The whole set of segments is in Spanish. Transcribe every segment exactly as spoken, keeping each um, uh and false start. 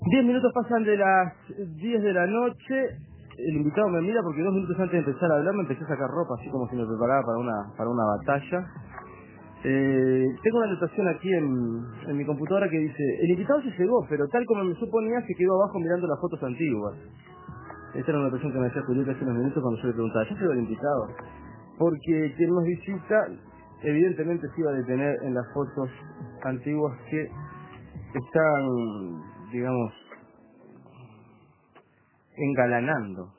Diez minutos pasan de las diez de la noche. El invitado me mira porque dos minutos antes de empezar a hablar me empecé a sacar ropa, así como si me preparaba para una para una batalla. Eh, tengo una anotación aquí en, en mi computadora que dice: el invitado se llegó, pero tal como me suponía, se quedó abajo mirando las fotos antiguas. Esta era una anotación que me hacía Julieta hace unos minutos cuando yo le preguntaba: ¿ya llegó el invitado? Porque quien nos visita evidentemente se iba a detener en las fotos antiguas que están, digamos, engalanando.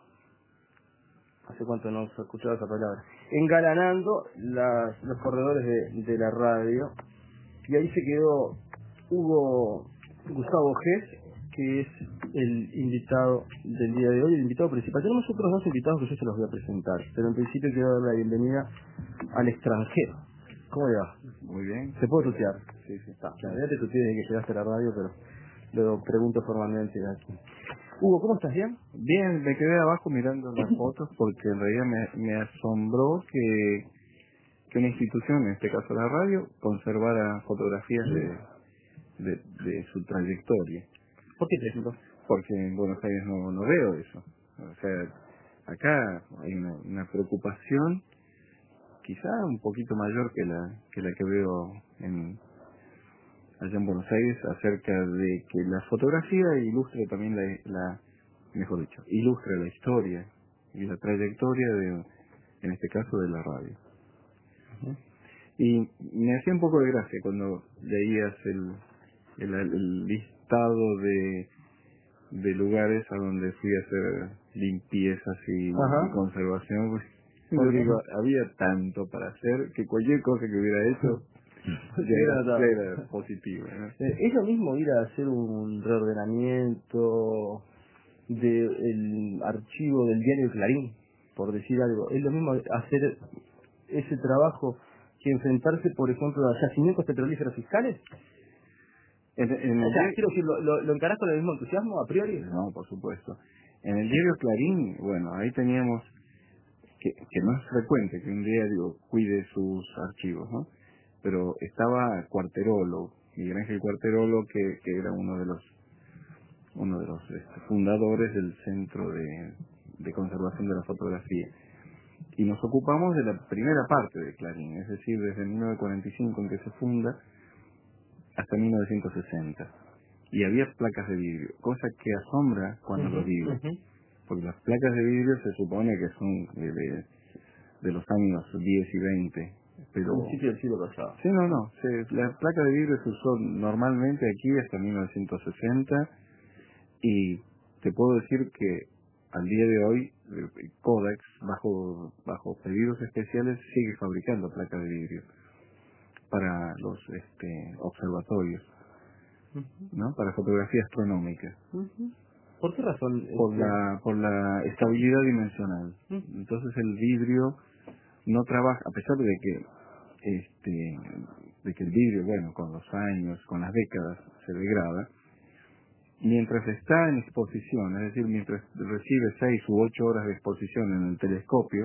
¿Hace cuánto no se ha escuchado esa palabra? Engalanando las, los corredores de, de la radio. Y ahí se quedó Hugo Gustavo Gess, que es el invitado del día de hoy, el invitado principal. Tenemos otros dos invitados que yo se los voy a presentar, pero en principio quiero dar la bienvenida al extranjero. ¿Cómo le va? Muy bien. ¿Se puede tutear? Sí, sí. Está, claro, ya te tuteé desde que llegaste a la radio, pero lo pregunto formalmente aquí. Hugo, ¿cómo estás? ¿Bien? Bien, me quedé abajo mirando las fotos porque en realidad me, me asombró que, que una institución, en este caso la radio, conservara fotografías de, de, de su trayectoria. ¿Por qué te siento? Porque en Buenos Aires no, no veo eso. O sea, acá hay una, una preocupación quizá un poquito mayor que la que la que veo en allá en Buenos Aires, acerca de que la fotografía ilustre también la, la mejor dicho, ilustra la historia y la trayectoria de, en este caso, de la radio. Uh-huh. Y me hacía un poco de gracia cuando leías el, el, el listado de, de lugares a donde fui a hacer limpiezas y, y conservación. Pues, yo digo, había tanto para hacer que cualquier cosa que hubiera hecho ya era, ya era positivo, ¿no? Eh, es lo mismo ir a hacer un reordenamiento del archivo del diario Clarín, por decir algo. Es lo mismo hacer ese trabajo que enfrentarse, por ejemplo, a yacimientos petrolíferos fiscales. En, en el O sea, diario, quiero decir, ¿lo, lo, ¿lo encarás con el mismo entusiasmo a priori? No, por supuesto. En el diario Clarín, bueno, ahí teníamos, que, que no es frecuente que un diario cuide sus archivos, ¿no? Pero estaba Cuarterolo, Miguel Ángel Cuarterolo, que, que era uno de los uno de los este, fundadores del Centro de, de Conservación de la Fotografía. Y nos ocupamos de la primera parte de Clarín, es decir, desde mil novecientos cuarenta y cinco en que se funda hasta mil novecientos sesenta. Y había placas de vidrio, cosa que asombra cuando Uh-huh, lo digo, uh-huh. porque las placas de vidrio se supone que son de, de, de los años diez y veinte, pero... Principio del siglo pasado. Sí, no, no, se, la placa de vidrio se usó normalmente aquí hasta mil novecientos sesenta, y te puedo decir que al día de hoy eh, Kodak, bajo bajo pedidos especiales, sigue fabricando placas de vidrio para los este observatorios, Uh-huh. ¿no? Para fotografía astronómica. Uh-huh. ¿Por qué razón? Por Este... la por la estabilidad dimensional. Uh-huh. Entonces el vidrio no trabaja, a pesar de que este de que el vidrio, bueno, con los años, con las décadas se degrada. Mientras está en exposición, es decir, mientras recibe seis u ocho horas de exposición en el telescopio,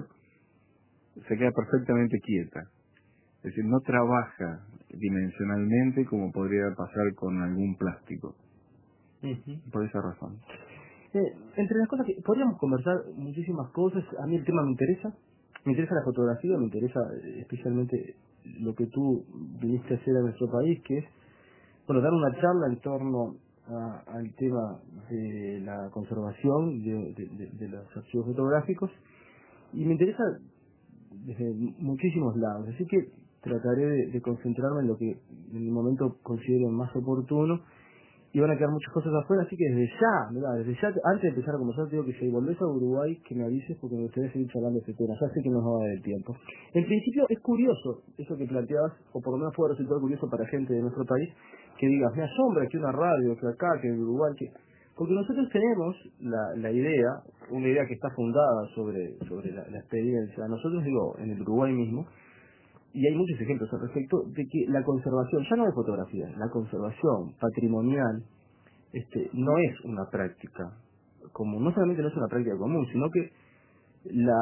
se queda perfectamente quieta. Es decir, no trabaja dimensionalmente como podría pasar con algún plástico. Uh-huh. Por esa razón. Eh, entre las cosas que podríamos conversar muchísimas cosas, a mí el tema me interesa, me interesa la fotografía, me interesa eh, especialmente lo que tú viniste a hacer a nuestro país, que es, bueno, dar una charla en torno a, al tema de la conservación de, de, de, de los archivos fotográficos, y me interesa desde muchísimos lados, así que trataré de, de concentrarme en lo que en el momento considero más oportuno. Y van a quedar muchas cosas afuera, así que desde ya, mirá, desde ya, antes de empezar a conversar, te digo que si volvés a Uruguay, que me avises porque me gustaría seguir charlando de este tema. Ya sé que nos va a dar el tiempo. En principio, es curioso eso que planteabas, o por lo menos puede resultar curioso para gente de nuestro país, que digas, me asombra que una radio, que acá, que en Uruguay, que... Porque nosotros tenemos la, la idea, una idea que está fundada sobre, sobre la, la experiencia, nosotros digo, en el Uruguay mismo, y hay muchos ejemplos al respecto, de que la conservación, ya no de fotografía, la conservación patrimonial este, no es una práctica común, no solamente no es una práctica común, sino que la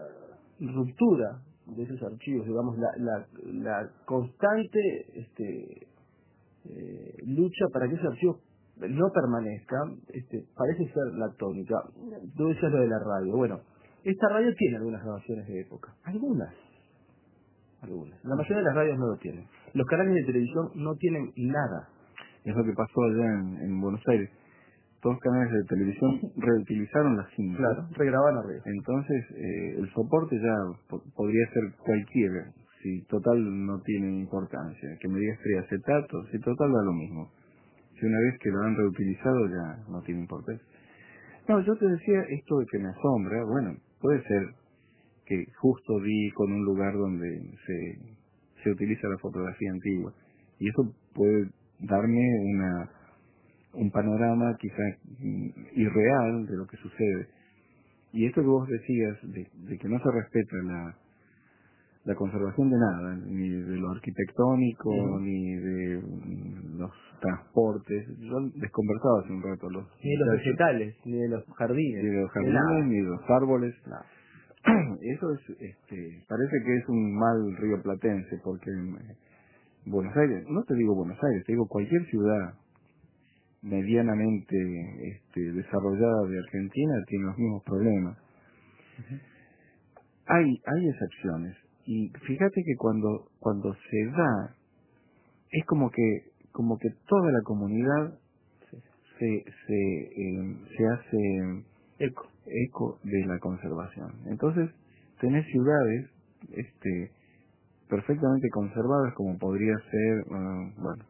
ruptura de esos archivos, digamos, la, la, la constante este, eh, lucha para que esos archivos no permanezca, este, parece ser la tónica. Tú decías lo de la radio. Bueno, esta radio tiene algunas grabaciones de época. Algunas. Algunas. La mayoría de las radios no lo tienen. Los canales de televisión no tienen nada. Es lo que pasó allá en, en Buenos Aires. Todos los canales de televisión reutilizaron las cintas. Claro, regraban arriba. Entonces, eh, el soporte ya po- podría ser cualquiera, si total no tiene importancia. Que me digas triacetato, si total da lo mismo. Si una vez que lo han reutilizado ya no tiene importancia. No, yo te decía esto de que me asombra. Bueno, puede ser que justo vi con un lugar donde se, se utiliza la fotografía antigua. Y eso puede darme una un panorama quizá mm, irreal de lo que sucede. Y esto que vos decías, de, de que no se respeta la, la conservación de nada, ni de lo arquitectónico, uh-huh. ni de mm, los transportes. Yo les conversaba hace un rato. Los ni de los vegetales, ni de los jardines. Ni de los jardines, ni de los árboles. Nada. Eso es, este, parece que es un mal rioplatense, porque eh, Buenos Aires, no te digo Buenos Aires, te digo cualquier ciudad medianamente este, desarrollada de Argentina tiene los mismos problemas. Uh-huh. Hay hay excepciones, y fíjate que cuando cuando se da es como que como que toda la comunidad sí. se se eh, se hace eco eco de la conservación. Entonces tenés ciudades este perfectamente conservadas, como podría ser uh, bueno,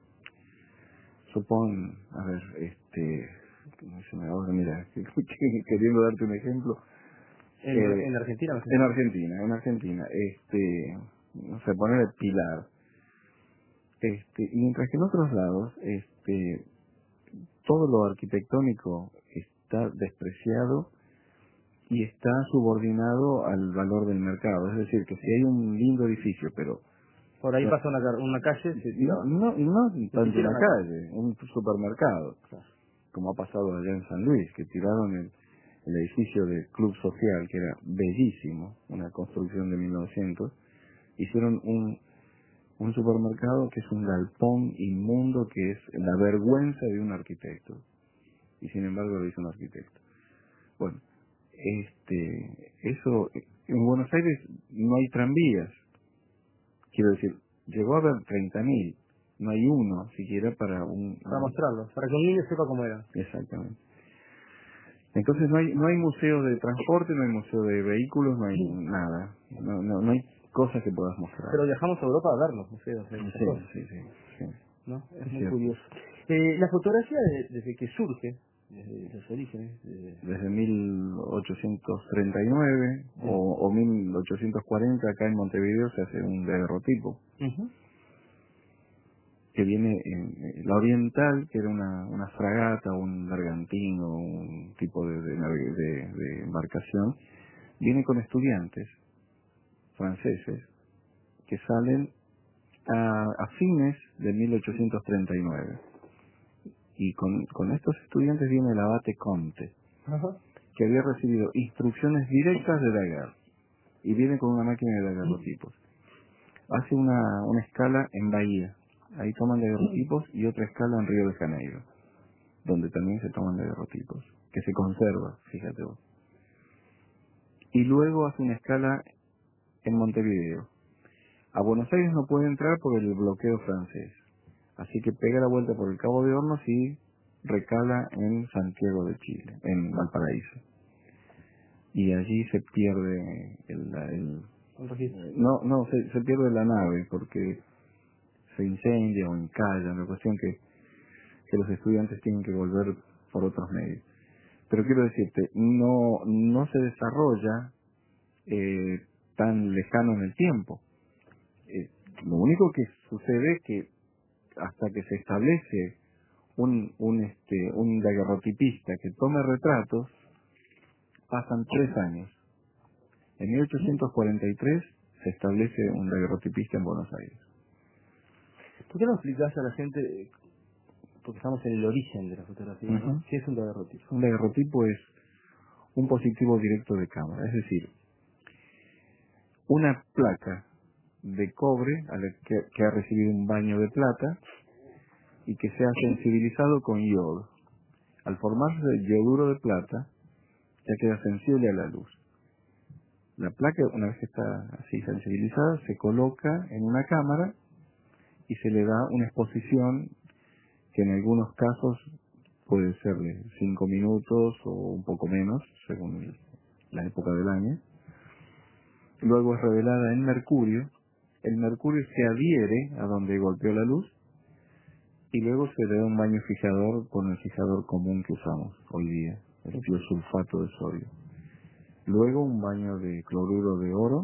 supón, a ver, este, no se me ahora, mira, queriendo darte un ejemplo. ¿En, eh, en Argentina? Argentina? En Argentina, en Argentina, este, no sé, poner el Pilar. Este, y mientras que en otros lados, este, todo lo arquitectónico está despreciado y está subordinado al valor del mercado. Es decir, que si hay un lindo edificio, pero por ahí pasa una, una calle, se tira. No, no, no tanto una calle, un supermercado, claro. Como ha pasado allá en San Luis, que tiraron el, el edificio del Club Social, que era bellísimo, una construcción de mil novecientos, hicieron un, un supermercado que es un galpón inmundo, que es la vergüenza de un arquitecto, y sin embargo lo hizo un arquitecto. Bueno, este, eso, en Buenos Aires no hay tranvías. Quiero decir, llegó a haber treinta mil, no hay uno siquiera para un... Para mostrarlo, para que un niño sepa cómo era. Exactamente. Entonces no hay no hay museo de transporte, no hay museo de vehículos, no hay sí. nada, no, no no hay cosas que puedas mostrar. Pero viajamos a Europa a ver los museos. Sí, sí, sí, sí. ¿No? Es, es muy cierto. curioso. Eh, la fotografía de, desde que surge, desde los orígenes... De... Desde mil ochocientos treinta y nueve sí. o, o mil ochocientos cuarenta acá en Montevideo se hace un daguerrotipo. Uh-huh. Que viene en la oriental, que era una, una fragata, un bergantín o un tipo de, de, de, de embarcación, viene con estudiantes franceses que salen a, a fines de mil ochocientos treinta y nueve. Y con, con estos estudiantes viene el abate Comte, uh-huh. que había recibido instrucciones directas de Daguerre, y viene con una máquina de daguerrotipos. Hace una, una escala en Bahía, ahí toman daguerrotipos, y otra escala en Río de Janeiro, donde también se toman daguerrotipos, que se conserva, fíjate vos. Y luego hace una escala en Montevideo. A Buenos Aires no puede entrar por el bloqueo francés, así que pega la vuelta por el Cabo de Hornos y recala en Santiago de Chile, en Valparaíso. Y allí se pierde el... el no, no, se, se pierde la nave porque se incendia o encalla, una cuestión que, que los estudiantes tienen que volver por otros medios. Pero quiero decirte, no, no se desarrolla eh, tan lejano en el tiempo. Eh, lo único que sucede es que hasta que se establece un un este un daguerrotipista que tome retratos, pasan tres años. En mil ochocientos cuarenta y tres se establece un daguerrotipista en Buenos Aires. ¿Por qué no explicás a la gente, porque estamos en el origen de la fotografía, uh-huh. ¿no? ¿Qué es un daguerrotipo? Un daguerrotipo es un positivo directo de cámara, es decir, una placa de cobre a la que, que ha recibido un baño de plata y que se ha sensibilizado con yodo. Al formarse el yoduro de plata, ya queda sensible a la luz. La placa, una vez que está así sensibilizada, se coloca en una cámara y se le da una exposición que en algunos casos puede ser de cinco minutos o un poco menos, según el, la época del año. Luego es revelada en mercurio. El mercurio se adhiere a donde golpeó la luz y luego se le da un baño fijador con el fijador común que usamos hoy día, el tiosulfato de sodio. Luego un baño de cloruro de oro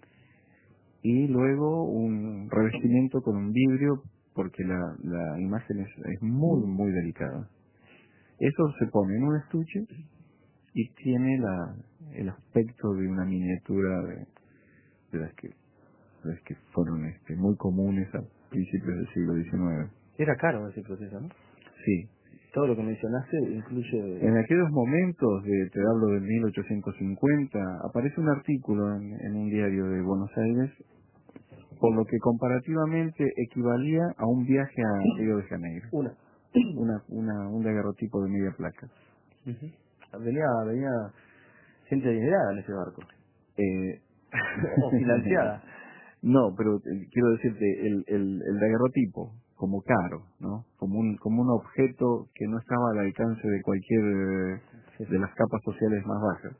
y luego un revestimiento con un vidrio porque la, la imagen es, es muy muy delicada. Eso se pone en un estuche y tiene la, el aspecto de una miniatura de, de las que de las que fueron este, muy comunes a principios del siglo diecinueve. Era caro ese proceso, ¿no? Sí. Todo lo que mencionaste incluye... En aquellos momentos, de, te hablo de mil ochocientos cincuenta, aparece un artículo en, en un diario de Buenos Aires, por lo que comparativamente equivalía a un viaje a Río de Janeiro. Una. Una, una, un daguerrotipo de media placa. Uh-huh. Venía, venía gente adinerada en ese barco. Eh, o financiada. No, pero eh, quiero decirte, el, el, el daguerrotipo, como caro, ¿no? Como un, como un objeto que no estaba al alcance de cualquier eh, de las capas sociales más bajas.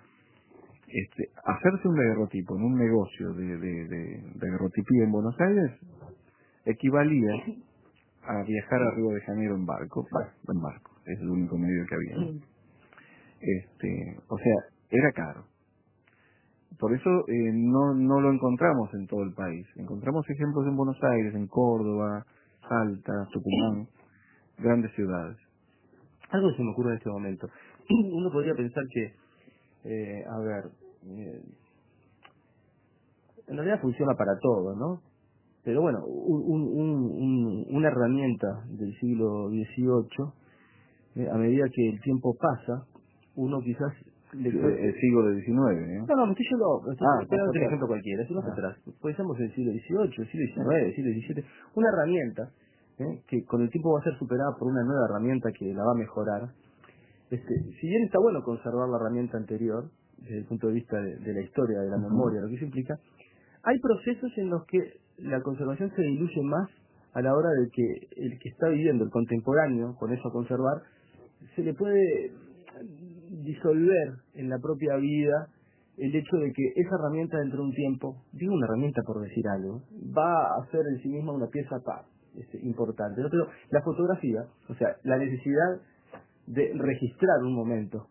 Este, hacerse un daguerrotipo en un negocio de, de, de daguerrotipía en Buenos Aires equivalía a viajar a Río de Janeiro en barco. Bueno, en barco, es el único medio que había, ¿no? Este, o sea, era caro. Por eso eh, no, no lo encontramos en todo el país. Encontramos ejemplos en Buenos Aires, en Córdoba, Salta, Tucumán, grandes ciudades. Algo se me ocurre en este momento. Uno podría pensar que, eh, a ver, eh, en realidad funciona para todo, ¿no? Pero bueno, un, un, un, una herramienta del siglo dieciocho, eh, a medida que el tiempo pasa, uno quizás le puede... El siglo diecinueve, ¿no? No, no, me estoy yendo, me estoy ah, esperando un ejemplo cualquiera, si no hacia atrás. Pensamos en el siglo dieciocho, el siglo diecinueve, el siglo diecisiete, una herramienta ¿eh? que con el tiempo va a ser superada por una nueva herramienta que la va a mejorar. Este, si bien está bueno conservar la herramienta anterior, desde el punto de vista de, de la historia, de la uh-huh. memoria, lo que eso implica, hay procesos en los que la conservación se diluye más a la hora de que el que está viviendo, el contemporáneo, con eso a conservar, se le puede disolver en la propia vida el hecho de que esa herramienta dentro de un tiempo, digo una herramienta por decir algo, va a ser en sí misma una pieza pa, este, importante, ¿no? Pero la fotografía, o sea, la necesidad de registrar un momento,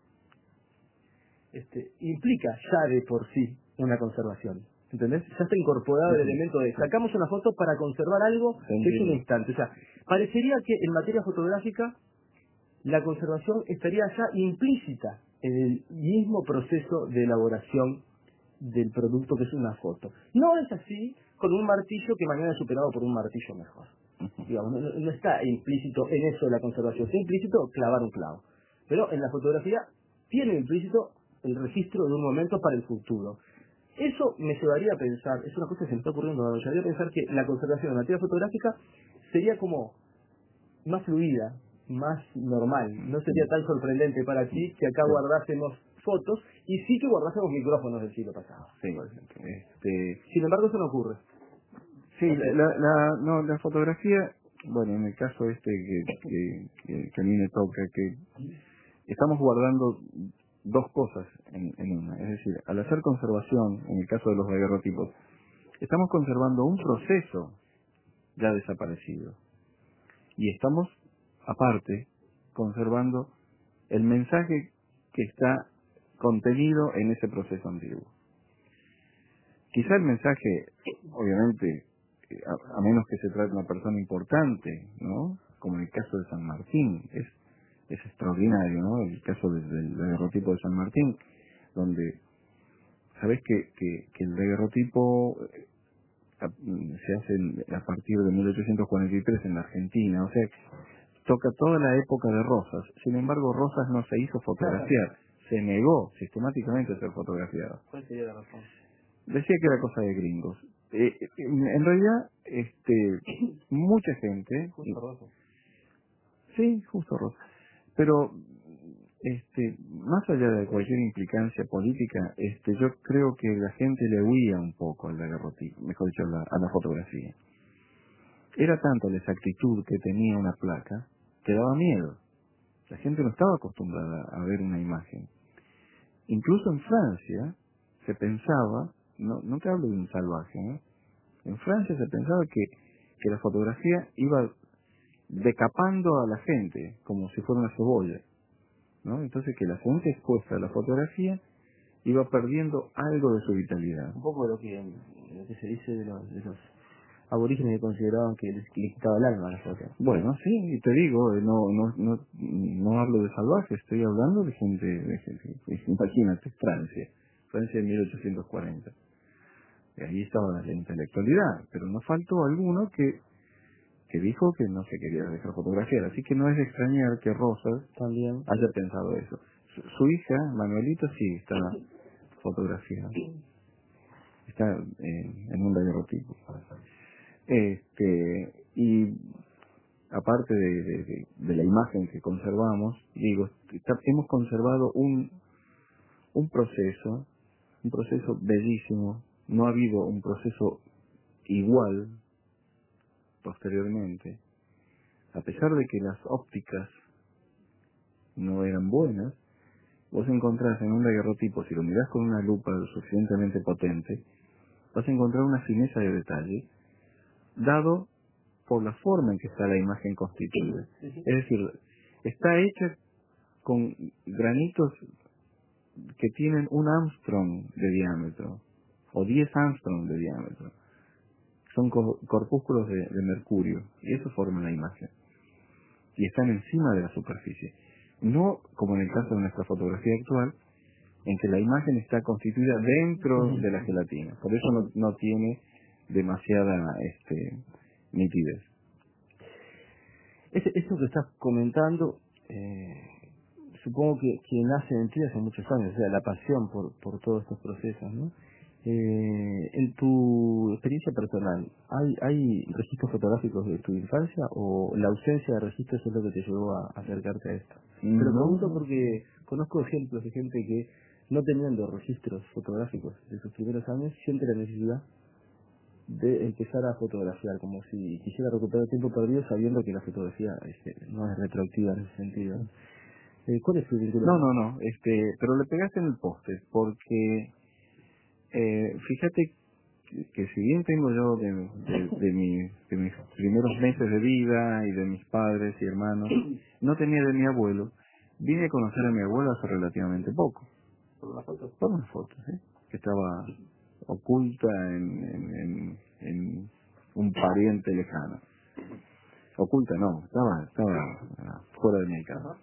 este, implica ya de por sí una conservación, ¿entendés? Ya está incorporado el elemento de sacamos una foto para conservar algo que es un instante, o sea, parecería que en materia fotográfica la conservación estaría ya implícita en el mismo proceso de elaboración del producto que es una foto. No es así con un martillo que mañana es superado por un martillo mejor. Uh-huh. Digamos, no, no está implícito en eso la conservación, está implícito clavar un clavo. Pero en la fotografía tiene implícito el registro de un momento para el futuro. Eso me llevaría a pensar, es una cosa que se me está ocurriendo, me llevaría a pensar que la conservación en materia fotográfica sería como más fluida, más normal. No sería tan sorprendente para ti que acá guardásemos fotos y sí que guardásemos micrófonos del siglo pasado. Sí. Este... Sin embargo, eso no ocurre. Sí, la, la, la, no, la fotografía, bueno, en el caso este que, que, que, que a mí me toca, que estamos guardando dos cosas en, en una. Es decir, al hacer conservación, en el caso de los daguerrotipos, estamos conservando un proceso ya desaparecido. Y estamos, aparte, conservando el mensaje que está contenido en ese proceso antiguo. Quizá el mensaje, obviamente, a, a menos que se trate de una persona importante, ¿no? Como en el caso de San Martín, es, es extraordinario, ¿no? El caso del, del daguerrotipo de San Martín, donde, ¿sabés que, que, que el daguerrotipo se hace a partir de mil ochocientos cuarenta y tres en la Argentina? O sea, toca toda la época de Rosas. Sin embargo, Rosas no se hizo fotografiar, se negó sistemáticamente a ser fotografiado. ¿Cuál sería la razón? Decía que era cosa de gringos. Eh, en realidad, este, mucha gente... Justo Rosas. Sí, justo Rosas. Pero este más allá de cualquier implicancia política, este yo creo que la gente le huía un poco al daguerrotipo, mejor dicho, a la, a la fotografía. Era tanto la exactitud que tenía una placa que daba miedo. La gente no estaba acostumbrada a ver una imagen. Incluso en Francia se pensaba, no, no te hablo de un salvaje, ¿eh? En Francia se pensaba que, que la fotografía iba decapando a la gente como si fuera una cebolla, ¿no? Entonces que la gente expuesta a la fotografía iba perdiendo algo de su vitalidad. Un poco lo que, lo que se dice de los, de los aborígenes que consideraban que les, que les quitaba el alma a la foto. Bueno, sí, y te digo, eh, no, no, no, no hablo de salvaje, estoy hablando de gente, de gente, imagínate, Francia, Francia de mil ochocientos cuarenta. Y ahí estaba la intelectualidad, pero no faltó alguno que, que dijo que no se quería dejar fotografiar, así que no es de extrañar que Rosas También. haya pensado eso. Su, su hija, Manuelita, sí está fotografiada, está eh, en un daguerrotipo. Este, y aparte de, de, de, de la imagen que conservamos, digo, está, hemos conservado un, un proceso, un proceso bellísimo, no ha habido un proceso igual posteriormente, a pesar de que las ópticas no eran buenas, vos encontrás en un daguerrotipo, si lo mirás con una lupa lo suficientemente potente, vas a encontrar una fineza de detalle, dado por la forma en que está la imagen constituida. Es decir, está hecha con granitos que tienen un Armstrong de diámetro, o diez Armstrong de diámetro. Son co corpúsculos de, de mercurio, y eso forma la imagen. Y están encima de la superficie. No como en el caso de nuestra fotografía actual, en que la imagen está constituida dentro de la gelatina. Por eso no, no tiene demasiada este, nitidez. Ese, eso que estás comentando, eh, supongo que, que nace en ti hace muchos años, o sea, la pasión por, por todos estos procesos, ¿no? Eh, en tu experiencia personal, ¿hay, ¿hay registros fotográficos de tu infancia o la ausencia de registros es lo que te llevó a acercarte a esto? No, Te lo pregunto no. porque conozco ejemplos de gente que, no teniendo registros fotográficos de sus primeros años, siente la necesidad de empezar a fotografiar, como si quisiera recuperar tiempo perdido sabiendo que la fotografía este, no es retroactiva en ese sentido. Eh, ¿Cuál es tu vínculo? No, no, no, este, pero le pegaste en el poste, porque eh, fíjate que, que si bien tengo yo de, de, de, mi, de mis primeros meses de vida y de mis padres y hermanos, no tenía de mi abuelo, vine a conocer a mi abuelo hace relativamente poco. ¿Por una foto? Por una foto, ¿sí? Que estaba oculta en, en, en, en un pariente lejano. Oculta no, estaba, estaba ah, fuera de mi alcance.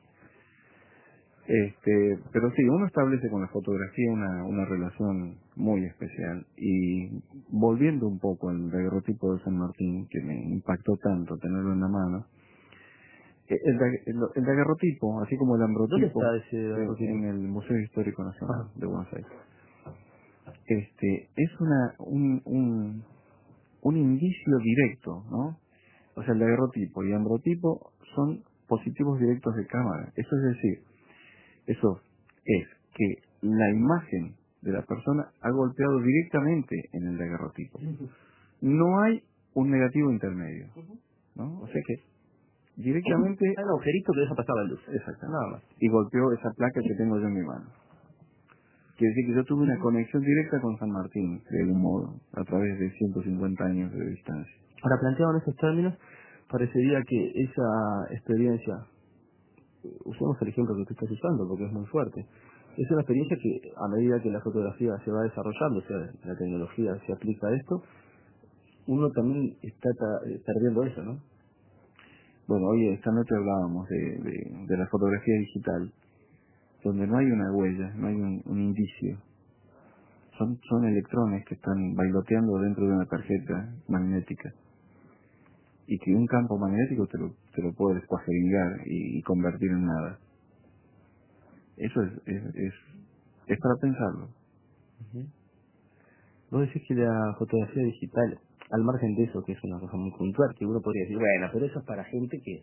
Este, pero sí, uno establece con la fotografía una, una relación muy especial. Y volviendo un poco al daguerrotipo de San Martín, que me impactó tanto tenerlo en la mano, eh, el, dag- el, el daguerrotipo, así como el ambrotipo, ¿Dónde está ese eh, daguerrotipo? en el Museo Histórico Nacional Ajá. de Buenos Aires, este, es una, un, un, un indicio directo, ¿no? O sea, el daguerrotipo y ambrotipo son positivos directos de cámara. Eso es decir, eso es que la imagen de la persona ha golpeado directamente en el daguerrotipo. No hay un negativo intermedio, ¿no? O sea que directamente... Hay un agujerito que deja pasar la luz. Exacto. Nada más. Y golpeó esa placa que tengo yo en mi mano. Quiere decir que yo tuve una conexión directa con San Martín, de algún modo, a través de ciento cincuenta años de distancia. Ahora, planteado en esos términos, parecería que esa experiencia, usemos el ejemplo que tú estás usando porque es muy fuerte, es una experiencia que a medida que la fotografía se va desarrollando, o sea, la tecnología se aplica a esto, uno también está ta- eh, perdiendo eso, ¿no? Bueno, hoy esta noche hablábamos de, de, de la fotografía digital, donde no hay una huella, no hay un, un indicio. Son, son electrones que están bailoteando dentro de una tarjeta magnética. Y que un campo magnético te lo, te lo puede descuajeringar y, y convertir en nada. Eso es, es, es, es para pensarlo. Ujú. Vos decís que la fotografía digital, al margen de eso, que es una cosa muy puntual, que uno podría decir, bueno, pero eso es para gente que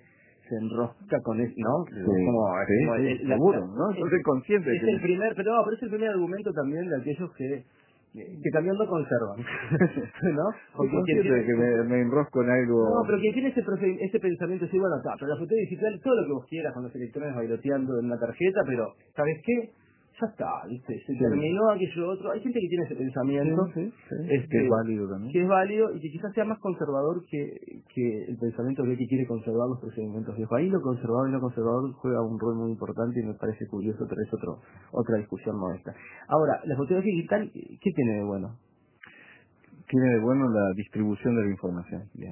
se enrosca con eso, ¿no? Sí, como, sí, como sí, el, la, seguro, la, ¿no? Yo soy consciente de es que... el primer, pero no, pero es el primer argumento también de aquellos que que también no conservan, ¿no? Soy Porque quien consciente tiene, de que me, me enrosco en algo... no, pero quien tiene ese, proce- ese pensamiento, así, bueno, está, pero la foto digital, todo lo que vos quieras con los electrones bailoteando en una tarjeta, pero, ¿sabes qué? Ya está, ¿viste? Se Sí. terminó aquello otro. Hay gente que tiene ese pensamiento, Sí, sí, sí, este, que es válido también. que es válido y que quizás sea más conservador que, que el pensamiento de que quiere conservar los procedimientos viejos. Ahí lo conservador y lo conservador juega un rol muy importante y me parece curioso, pero es otro, otra discusión modesta. Ahora, la fotografía digital, ¿qué tiene de bueno? Tiene de bueno la distribución de la información. Bien.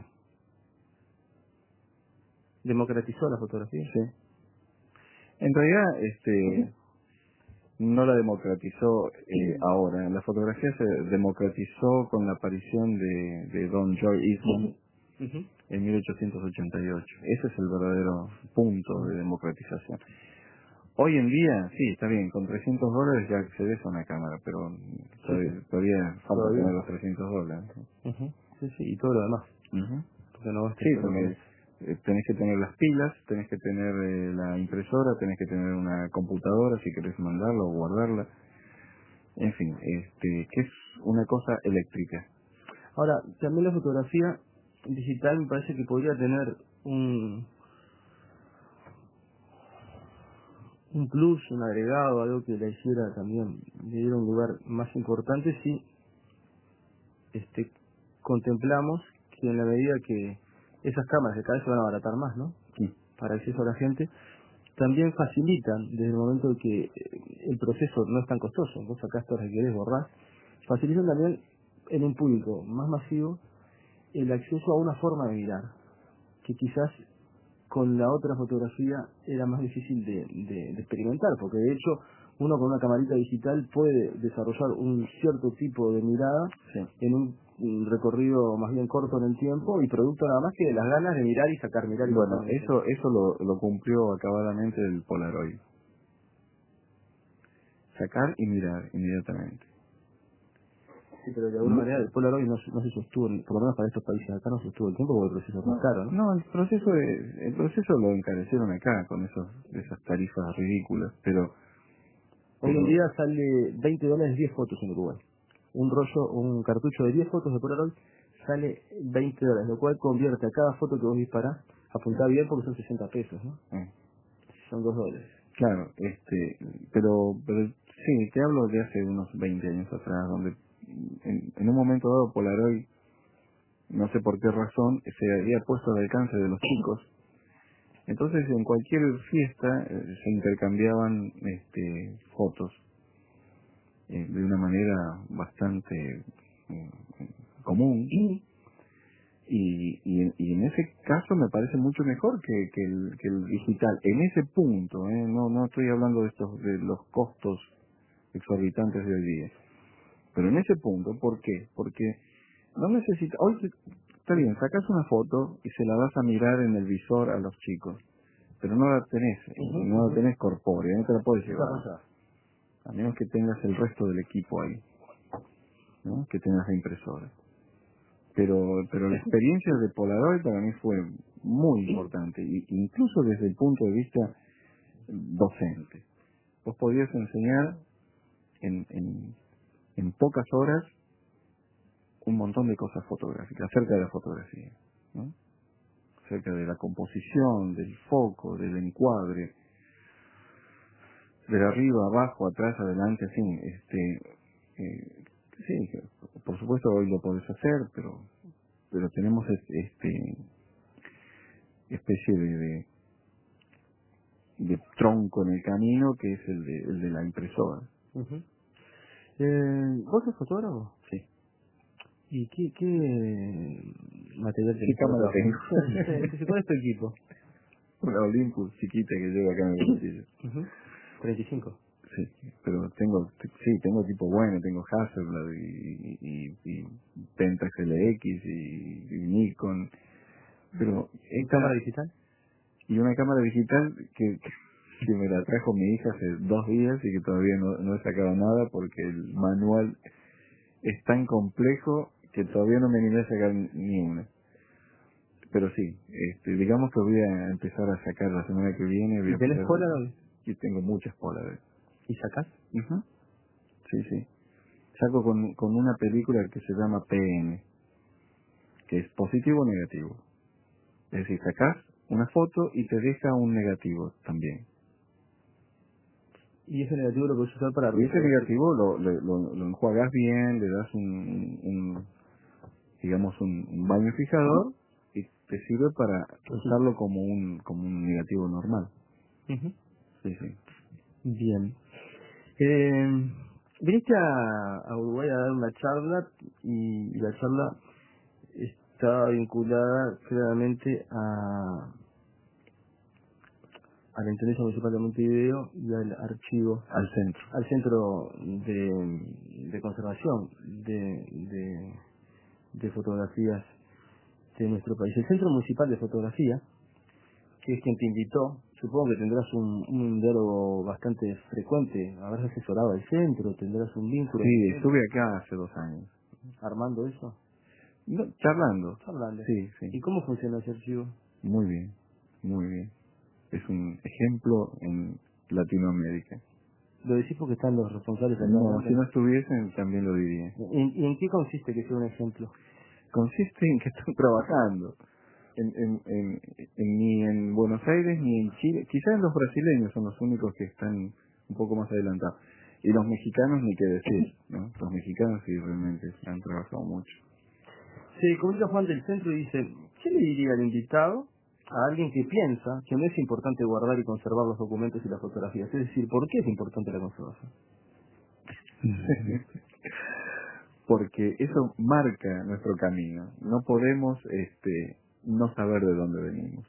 ¿Democratizó la fotografía? Sí. En realidad, este, no la democratizó eh, ahora. La fotografía se democratizó con la aparición de, de Don George Eastman Uh-huh. en mil ochocientos ochenta y ocho. Ese es el verdadero punto de democratización. Hoy en día, sí, está bien, con trescientos dólares ya accedes a una cámara, pero todavía, todavía falta Todavía. tener los trescientos dólares. Uh-huh. Sí, sí, y todo lo demás. Ujú. Porque no basta Sí, solo con porque eso. eh, tenés que tener las pilas, tenés que tener eh, la impresora, tenés que tener una computadora si querés mandarla o guardarla. En fin, este, que es una cosa eléctrica. Ahora, también la fotografía digital me parece que podría tener un, un plus, un agregado, algo que le hiciera también, le diera un lugar más importante si este, contemplamos que en la medida que esas cámaras que cada vez se van a abaratar más, ¿no? Sí. Para acceso a la gente, también facilitan desde el momento de que eh, el proceso no es tan costoso, vos sacás todo lo que querés, borrás, facilitan también en un público más masivo el acceso a una forma de mirar, que quizás con la otra fotografía era más difícil de, de- de experimentar, porque de hecho uno con una camarita digital puede desarrollar un cierto tipo de mirada Sí. en un, un recorrido más bien corto en el tiempo y producto nada más que de las ganas de mirar y sacar, mirar y Bueno, sacar. eso eso lo, lo cumplió acabadamente el Polaroid. Sacar y mirar inmediatamente. Sí, pero de alguna No, manera el Polaroid no, se- no se sostuvo, en- por lo menos para estos países acá no se sostuvo el tiempo porque el proceso es más no, caro, ¿no? no, el proceso de- el proceso lo encarecieron acá con esos esas tarifas ridículas, pero Hoy en pero día sale veinte dólares diez fotos en Uruguay. Un rollo, un cartucho de diez fotos de Polaroid sale veinte dólares, lo cual convierte a cada foto que vos disparás, apuntá bien porque son sesenta pesos, ¿no? eh, Son dos dólares. claro, este, pero pero sí, te hablo de hace unos veinte años atrás, donde en, en un momento dado Polaroid, no sé por qué razón, se había puesto al alcance de los chicos. Entonces en cualquier fiesta eh, se intercambiaban este, fotos eh, de una manera bastante eh, común y, y, y en ese caso me parece mucho mejor que, que, el, que el digital. En ese punto, eh, no no estoy hablando de estos de los costos exorbitantes de hoy día, pero en ese punto, ¿por qué? Porque no necesita, hoy se- está bien, sacas una foto y se la vas a mirar en el visor a los chicos, pero no la tenés, Ujú, no la ujú. tenés corpórea, no te la puedes Está llevar, pasado. a menos que tengas el resto del equipo ahí, ¿no? Que tengas la impresora. Pero, pero la experiencia de Polaroid para mí fue muy importante, y, incluso desde el punto de vista docente. Vos podías enseñar en, en, en pocas horas un montón de cosas fotográficas, acerca de la fotografía, ¿no? Acerca de la composición, del foco, del encuadre, de arriba, abajo, atrás, adelante, así, este, eh, sí, que por supuesto hoy lo podés hacer, pero, pero tenemos este, este especie de, de, de tronco en el camino que es el de, el de la impresora. Ujú. eh, ¿Vos sos fotógrafo? Sí. ¿Y qué, qué material ¿Qué tenés para cámara trabajar? tengo? Sí, sí, ¿cuál es tu equipo? Una Olympus chiquita que llevo acá en el bolsillo. Ujú. treinta y cinco. Sí, pero tengo, sí, tengo equipo bueno, tengo Hasselblad y, y, y Pentax L X y, y Nikon, pero ¿Y cámara esta, digital? y una cámara digital que, que me la trajo mi hija hace dos días y que todavía no, no he sacado nada porque el manual es tan complejo que todavía no me animé a sacar ni una. pero sí, este, digamos que voy a empezar a sacar la semana que viene. Voy a ¿Y tenés empezar- Polaroid? Y tengo muchas Polaroid. ¿Y sacás? Ujú. Sí, sí. Saco con, con una película que se llama P N, que es positivo o negativo. Es decir, sacás una foto y te deja un negativo también. Y ese negativo lo puedes usar para... Y ese negativo lo, lo, lo, lo enjuagas bien, le das un, un digamos, un, un baño fijador y te sirve para usarlo como un como un negativo normal. Ujú. Sí, sí. Bien. Eh, viniste a, a Uruguay a dar una charla y, y la charla está vinculada claramente a, a la Intendencia Municipal de Montevideo y al archivo, Al centro. al Centro de, de Conservación de, de, de Fotografías de nuestro país. El Centro Municipal de Fotografía, que es quien te invitó, supongo que tendrás un, un diálogo bastante frecuente, habrás asesorado al centro, tendrás un vínculo Sí, estuve acá hace dos años. armando eso, No, charlando. charlando. Sí, sí. ¿Y cómo funciona ese archivo? Muy bien, muy bien. Es un ejemplo en Latinoamérica. Lo decís porque están los responsables acá. No, ¿No? si no estuviesen también lo diría. ¿Y, y en qué consiste que sea un ejemplo? Consiste en que están trabajando. En, en, en, en- ni en Buenos Aires ni en Chile. Quizás los brasileños son los únicos que están un poco más adelantados. Y los mexicanos ni qué decir, ¿no? Los mexicanos sí realmente han trabajado mucho. Se comunica Juan del centro y dice, ¿qué le diría al invitado a alguien que piensa que no es importante guardar y conservar los documentos y las fotografías? Es decir, ¿por qué es importante la conservación? Porque eso marca nuestro camino. No podemos este no saber de dónde venimos.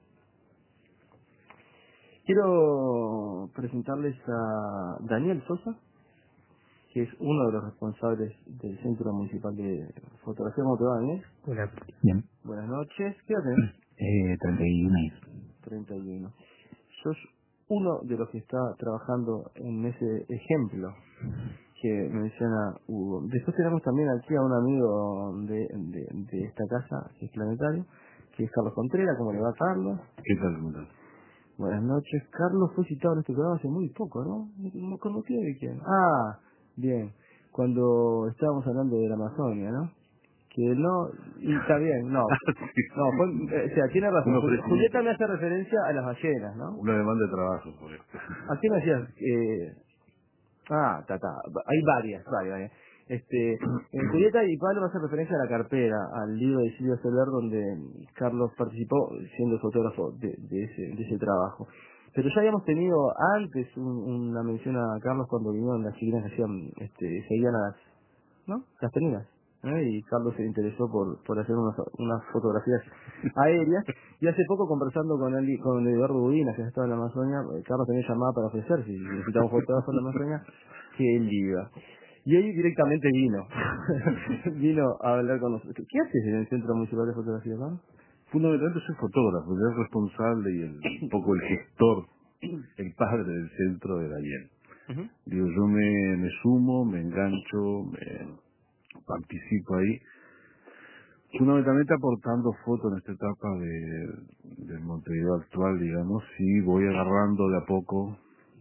Quiero presentarles a Daniel Sosa, que es uno de los responsables del Centro Municipal de Fotografía. ¿Cómo te va, Daniel? Hola. Bien. Buenas noches. ¿Qué edad tenés? Eh, treinta y uno años. treinta y uno. Sos uno de los que está trabajando en ese ejemplo que menciona Hugo. Después tenemos también aquí a un amigo de, de, de esta casa, que es Planetario, que es Carlos Contreras. ¿Cómo le va, Carlos? ¿Qué tal, cómo estás? Buenas noches. Carlos fue citado en este programa hace muy poco, ¿no? ¿No conocía de quién? Ah, bien. Cuando estábamos hablando de la Amazonia, ¿no? Que no... Y está bien, no. No, fue, eh, o sea, tiene razón. Uno Juli- ofrece- Julieta me hace referencia a las ballenas, ¿no? Una demanda de trabajo por esto. ¿A qué me hacías? Eh, ah, ta, ta. Hay varias, varias, varias. Este, en Julieta y Pablo me hace referencia a La Carpera, al libro de Silvia Soler, donde Carlos participó siendo fotógrafo de, de, ese, de ese trabajo. Pero ya habíamos tenido antes un- una mención a Carlos cuando vinieron las chilenas que hacían, este, seguían a las, ¿no? Las tenidas. ¿eh? Y Carlos se interesó por, por hacer unas, unas fotografías aéreas. Y hace poco, conversando con él, con Eduardo Budina, que estaba en la Amazonia, eh, Carlos también llamaba para ofrecer, si necesitamos fotógrafos en la Amazonia, que él iba. Y ahí directamente vino. Vino a hablar con nosotros. ¿Qué haces en el Centro Municipal de Fotografía, no? Fundamentalmente soy fotógrafo, yo el responsable y el, un poco el gestor, el padre del centro de Daniel. Ujú. Digo, yo me, me sumo, me engancho, me participo ahí, fundamentalmente aportando fotos en esta etapa de, del Montevideo actual, digamos, y voy agarrando de a poco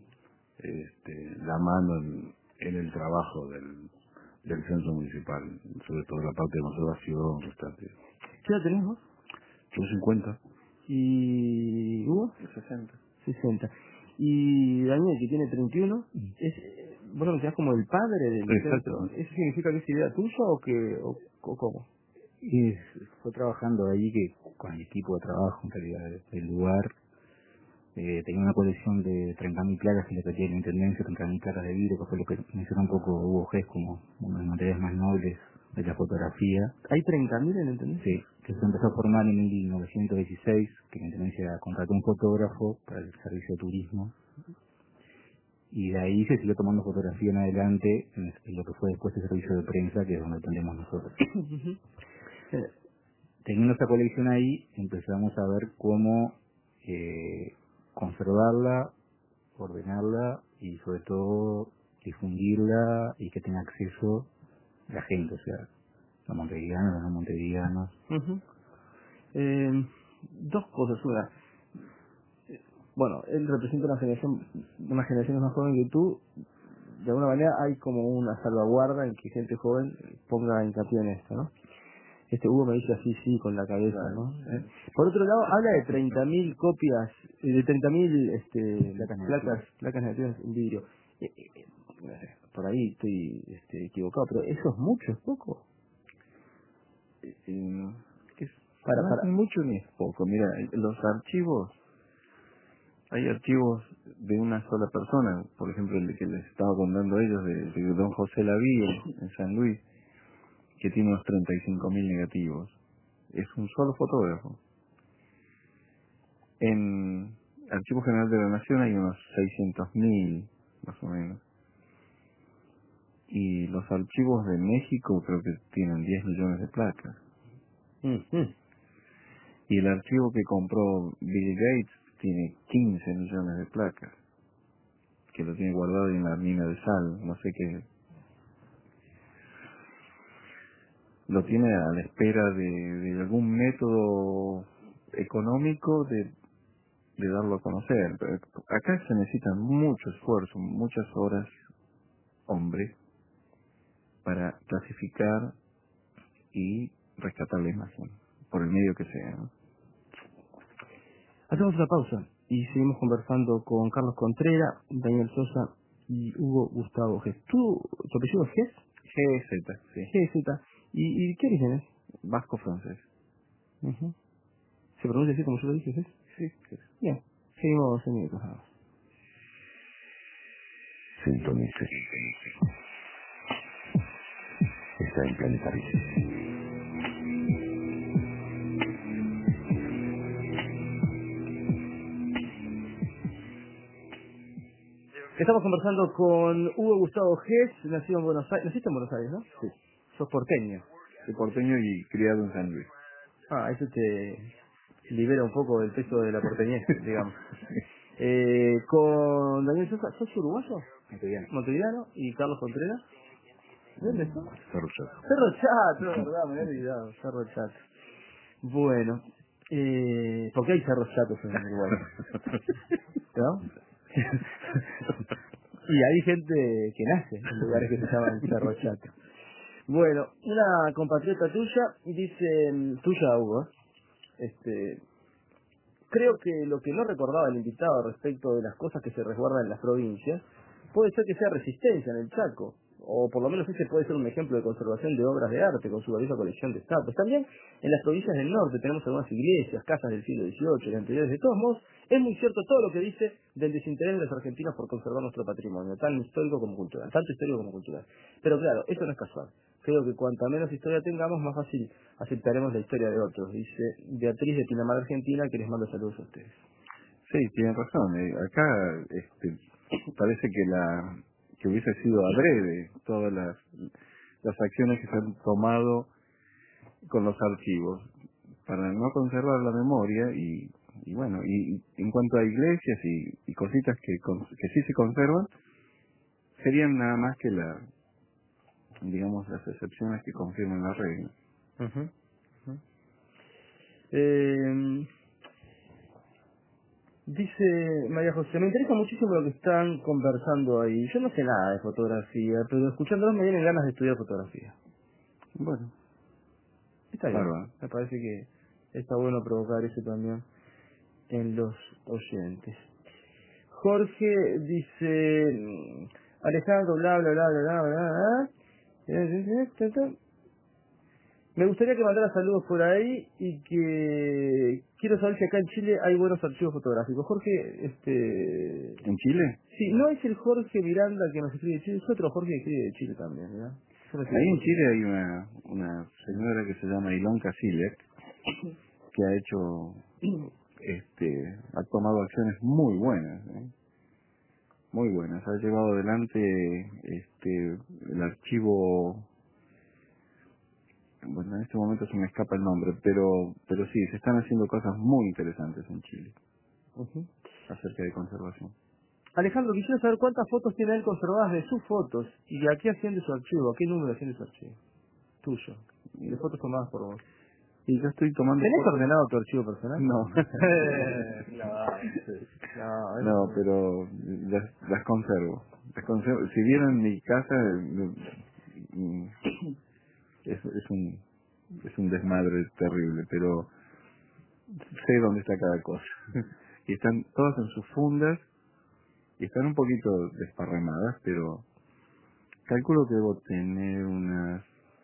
este, la mano en, en el trabajo del, del centro municipal, sobre todo la parte de conservación, restauración. ¿Qué edad tenés vos? Yo cincuenta. Y... ¿Hugo? sesenta. sesenta. Y Daniel, que tiene treinta y uno, es, eh, vos lo mencionás como el padre del Exacto. centro. ¿Eso significa que es idea tuya o que o, o cómo? Y fue trabajando ahí que con el equipo de trabajo en realidad del del lugar. Eh, tenía una colección de treinta mil placas que le pedí a la intendencia, treinta mil placas de vidrio, que fue lo que mencionó un poco Hugo Gés como uno de los materiales más nobles de la fotografía. ¿Hay treinta mil en el tendencia? Sí, que se empezó a formar en mil novecientos dieciséis, que la intendencia contrató un fotógrafo para el servicio de turismo. Y de ahí se siguió tomando fotografía en adelante en en lo que fue después el servicio de prensa, que es donde atendemos nosotros. Ujú. Eh, Teniendo esta colección ahí, empezamos a ver cómo eh, conservarla, ordenarla y sobre todo difundirla y que tenga acceso la gente, o sea, los montevideanos, los no montevideanos. ujú. Eh, dos cosas. Una, bueno, él representa una generación, una generación más joven que tú. De alguna manera hay como una salvaguarda en que gente joven ponga hincapié en esto, ¿no? Este Hugo me dice así, sí, con la cabeza, ¿no? ¿Eh? Por otro lado, habla de treinta mil copias, eh, de treinta mil este, placas, placas, placas negativas en vidrio. Eh, eh, eh, no sé, por ahí estoy este, equivocado, pero eso es mucho, es poco. Eh, eh, es, Para, no para. es mucho ni es poco. Mira, los archivos, hay archivos de una sola persona, por ejemplo el que les estaba contando a ellos, de, de don José Lavío, en San Luis, que tiene unos treinta y cinco mil negativos. Es un solo fotógrafo. En Archivo General de la Nación hay unos seiscientos mil, más o menos. Y los archivos de México creo que tienen diez millones de placas. Mm-hmm. Y el archivo que compró Bill Gates tiene quince millones de placas, que lo tiene guardado en la mina de sal, no sé qué. Lo tiene a la espera de, de algún método económico de, de darlo a conocer. Pero acá se necesita mucho esfuerzo, muchas horas, hombre, para clasificar y rescatar la imagen, por el medio que sea, ¿no? Hacemos una pausa y seguimos conversando con Carlos Contreras, Daniel Sosa y Hugo Gustavo Gess. ¿Tú, tu apellido es Gess? G Z, sí. G Z. ¿Y, y qué origen es? Vasco francés. Uh-huh. ¿Se pronuncia así como yo lo dije, Gess? Sí, sí. Bien, seguimos en minutos. Sintonice. Está en Planeta Vida. Estamos conversando con Hugo Gustavo Gess, nacido en Buenos Aires. Naciste en Buenos Aires, ¿no? Sí. Sos porteño. Soy porteño y criado en San Luis. Ah, eso te libera un poco del peso de la porteñez, digamos. Eh, con Daniel Sosa, ¿sos uruguayo? Montevideano. Montevideano. ¿Y Carlos Contreras? ¿De dónde sos? Cerro Chato. Cerro Chato, verdad, me había olvidado, Cerro Chato. Bueno, eh, ¿por qué hay cerros chatos en Uruguay? ¿No? Y hay gente que nace en lugares que se llaman Cerro Chato. Bueno, una compatriota tuya dice, tuya Hugo, este, creo que lo que no recordaba el invitado respecto de las cosas que se resguardan en las provincias, puede ser que sea resistencia en el Chaco, o por lo menos ese puede ser un ejemplo de conservación de obras de arte con su valiosa colección de estatuas. También en las provincias del norte tenemos algunas iglesias, casas del siglo dieciocho y anteriores. De todos modos, es muy cierto todo lo que dice del desinterés de los argentinos por conservar nuestro patrimonio, tan histórico como cultural, tanto histórico como cultural. Pero claro, eso no es casual. Creo que cuanta menos historia tengamos, más fácil aceptaremos la historia de otros. Dice Beatriz de Pinamar, Argentina, que les mando saludos a ustedes. Sí, tienen razón. Eh, acá este, parece que la que hubiese sido adrede todas las, las acciones que se han tomado con los archivos para no conservar la memoria y, y bueno, y, y en cuanto a iglesias y, y cositas que, con, que sí se conservan, serían nada más que la, digamos, las excepciones que confirman la regla. Uh-huh. Uh-huh. Eh... Dice María José, me interesa muchísimo lo que están conversando ahí. Yo no sé nada de fotografía, pero escuchándolos me vienen ganas de estudiar fotografía. Bueno, Está bien. bárbaro. Me parece que está bueno provocar eso también en los oyentes. Jorge dice, Alejandro, bla, bla, bla, bla, bla, bla, bla. Me gustaría que mandara saludos por ahí y que quiero saber si acá en Chile hay buenos archivos fotográficos. Jorge, este... ¿En Chile? Sí, no es el Jorge Miranda que nos escribe de Chile, es otro Jorge que escribe de Chile también, ¿verdad? Ahí en Chile hay una, una señora que se llama Ilonka Silek, que ha hecho, este, ha tomado acciones muy buenas, ¿eh? Muy buenas. Ha llevado adelante, este, el archivo, bueno, en este momento se me escapa el nombre, pero, pero sí, se están haciendo cosas muy interesantes en Chile, Uh-huh. acerca de conservación. Alejandro, quisiera saber cuántas fotos tiene él conservadas de sus fotos y a qué asciende su archivo, a qué número asciende su archivo. Tuyo. De fotos tomadas por vos. Y yo estoy tomando... ¿Tenés fotos. ordenado tu archivo personal? No. Claro, sí. No, No, pero las, las conservo. Las conservo. Si vieran mi casa, mm, es, es un es un desmadre terrible, pero sé dónde está cada cosa. Y están todas en sus fundas, y están un poquito desparramadas, pero calculo que debo tener unas,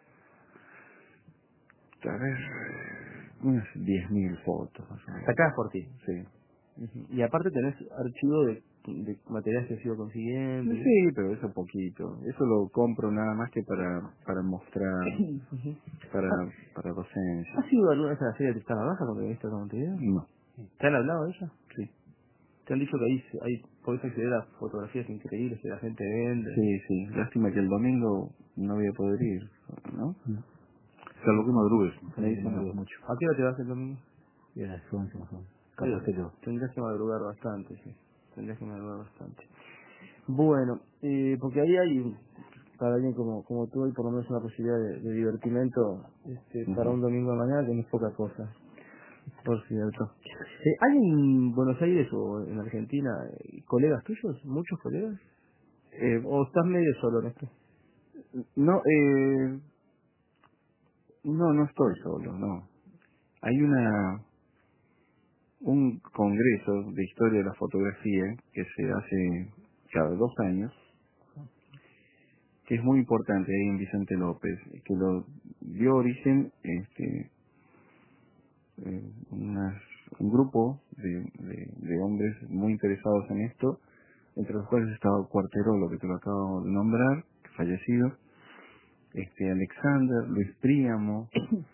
a ver, unas diez mil fotos más o menos. sacadas por ti. Sí. Ujú. Y aparte tenés archivo de, de materiales que has ido consiguiendo. Sí, pero eso poquito. Eso lo compro nada más que para para mostrar, Ujú. para para docencia. ¿Has ido alguna vez a la feria de Tristana Baja cuando viniste a Montevideo? No. ¿Te han hablado de ella? Sí. ¿Te han dicho que ahí, ahí podés acceder a fotografías increíbles que la gente vende? Sí, sí. Lástima que el domingo no voy a poder ir, ¿no? No, Salvo que madrugues. me Me dicen madrugo no. mucho. ¿A qué hora te vas el domingo? Y a las once más o menos. Pero Capaz que lo... tendrías que madrugar bastante, sí. Tendrías que madrugar bastante. Bueno, eh, porque ahí hay, un- para alguien como, como tú, hay por lo menos una posibilidad de, de divertimento este, para Ujú. un domingo de mañana, que no es poca cosa, por cierto. Eh, ¿Hay en Buenos Aires o en Argentina eh, colegas tuyos? ¿Muchos colegas? Eh, ¿O estás medio solo en esto? no, eh, no, no estoy solo, no. Hay una un congreso de historia de la fotografía que se hace cada dos años, que es muy importante ahí en Vicente López, que lo dio origen este eh, unas- un grupo de, de, de hombres muy interesados en esto, entre los cuales estaba Cuarterolo, que te lo acabo de nombrar, fallecido, este Alexander, Luis Príamo,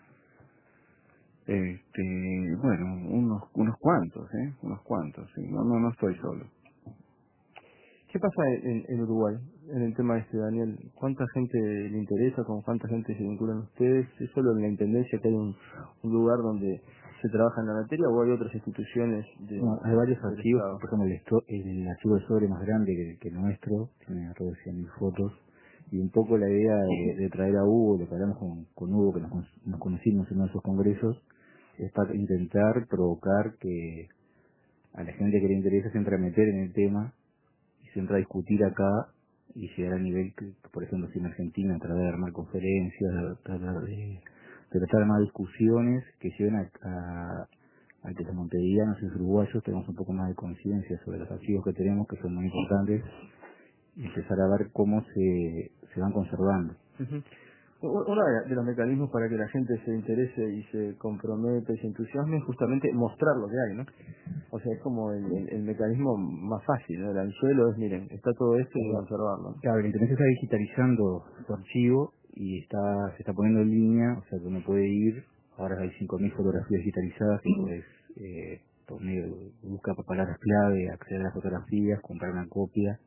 este bueno, unos unos cuantos, eh, unos cuantos, sí, no no no estoy solo. ¿Qué pasa en, en Uruguay en el tema este, Daniel? ¿Cuánta gente le interesa? ¿Con cuánta gente se vinculan ustedes? ¿Es solo en la Intendencia que hay un, un lugar donde se trabaja en la materia o hay otras instituciones de, No, hay varios del archivos, Estado? por ejemplo el, esto- el archivo de sobre más grande que, que el nuestro, tiene alrededor de cien mil fotos, y un poco la idea de, de traer a Hugo, lo que hablamos con, con Hugo, que nos, con- nos conocimos en uno de esos congresos, es para intentar provocar que a la gente que le interesa se entre a meter en el tema y se entra a discutir acá y llegar al nivel que, que, por ejemplo, si en Argentina tratar de armar conferencias, tratar de, de tratar de armar discusiones que lleven a, a, a que los montevideanos y los uruguayos tengamos un poco más de conciencia sobre los archivos que tenemos, que son muy importantes, y empezar a ver cómo se, se van conservando. Ujú. U- Uno de de los mecanismos para que la gente se interese y se comprometa y se entusiasme es justamente mostrar lo que hay, ¿no? O sea, es como el, el, el mecanismo más fácil, ¿no? El anzuelo es, miren, está todo esto y hay que conservarlo. Claro, la Internet está digitalizando su archivo y está se está poniendo en línea, o sea que uno puede ir, ahora hay cinco mil fotografías digitalizadas y puedes, eh, por medio de busca por palabras clave, acceder a las fotografías, comprar una copia,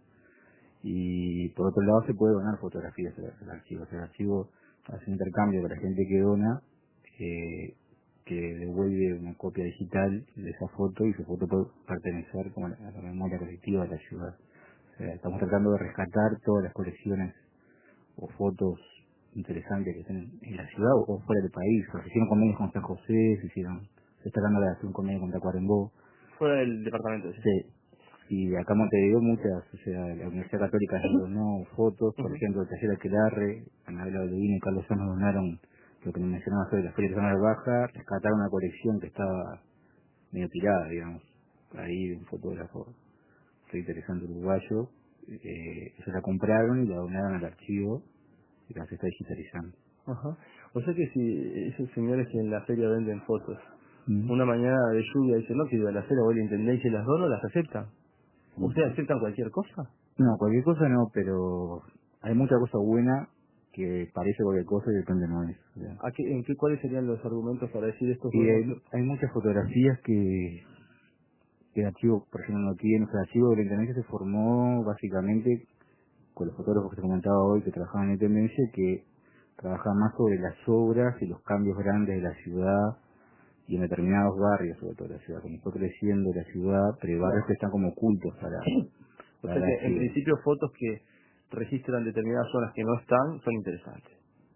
y por otro lado se puede donar fotografías al, al archivo, o sea, el archivo hace un intercambio con la gente que dona, eh, que devuelve una copia digital de esa foto y esa foto puede pertenecer como a la, a la memoria colectiva de la ciudad. O sea, estamos tratando de rescatar todas las colecciones o fotos interesantes que estén en la ciudad o, o fuera del país. Se hicieron convenios con San José, se hicieron, se está tratando de hacer un convenio con Tacuarembó. Fuera del departamento, sí. Sí. Y acá en Montevideo muchas, o sea, la Universidad Católica nos donó fotos, por Ujú. ejemplo, el Taller Aquelarre, Anabela Baldovín y Carlos Sanz nos donaron lo que me mencionaba sobre la Feria de Zona Baja, rescataron una colección que estaba medio tirada, digamos, ahí de un fotógrafo muy interesante uruguayo, eh, ellos la compraron y la donaron al archivo y la se está digitalizando. Ajá. O sea que si esos señores que en la feria venden fotos, Mm. una mañana de lluvia dicen, no, que iba a la feria voy a la intendencia y las dono, las aceptan. ¿Ustedes aceptan cualquier cosa? No, cualquier cosa no, pero hay mucha cosa buena que parece cualquier cosa y depende no es. O sea, ¿A qué, en qué, ¿Cuáles serían los argumentos para decir esto es y bueno? hay, hay muchas fotografías que, que el archivo, por ejemplo, no tiene. O sea, el archivo de la Intendencia se formó básicamente con los fotógrafos que te comentaba hoy que trabajaban en la Intendencia, que trabajaban más sobre las obras y los cambios grandes de la ciudad y en determinados barrios, sobre todo de la ciudad. Como fue creciendo la ciudad, pero hay barrios que están como ocultos para, O para sea el que en archivo. principio fotos que registran determinadas zonas que no están son interesantes.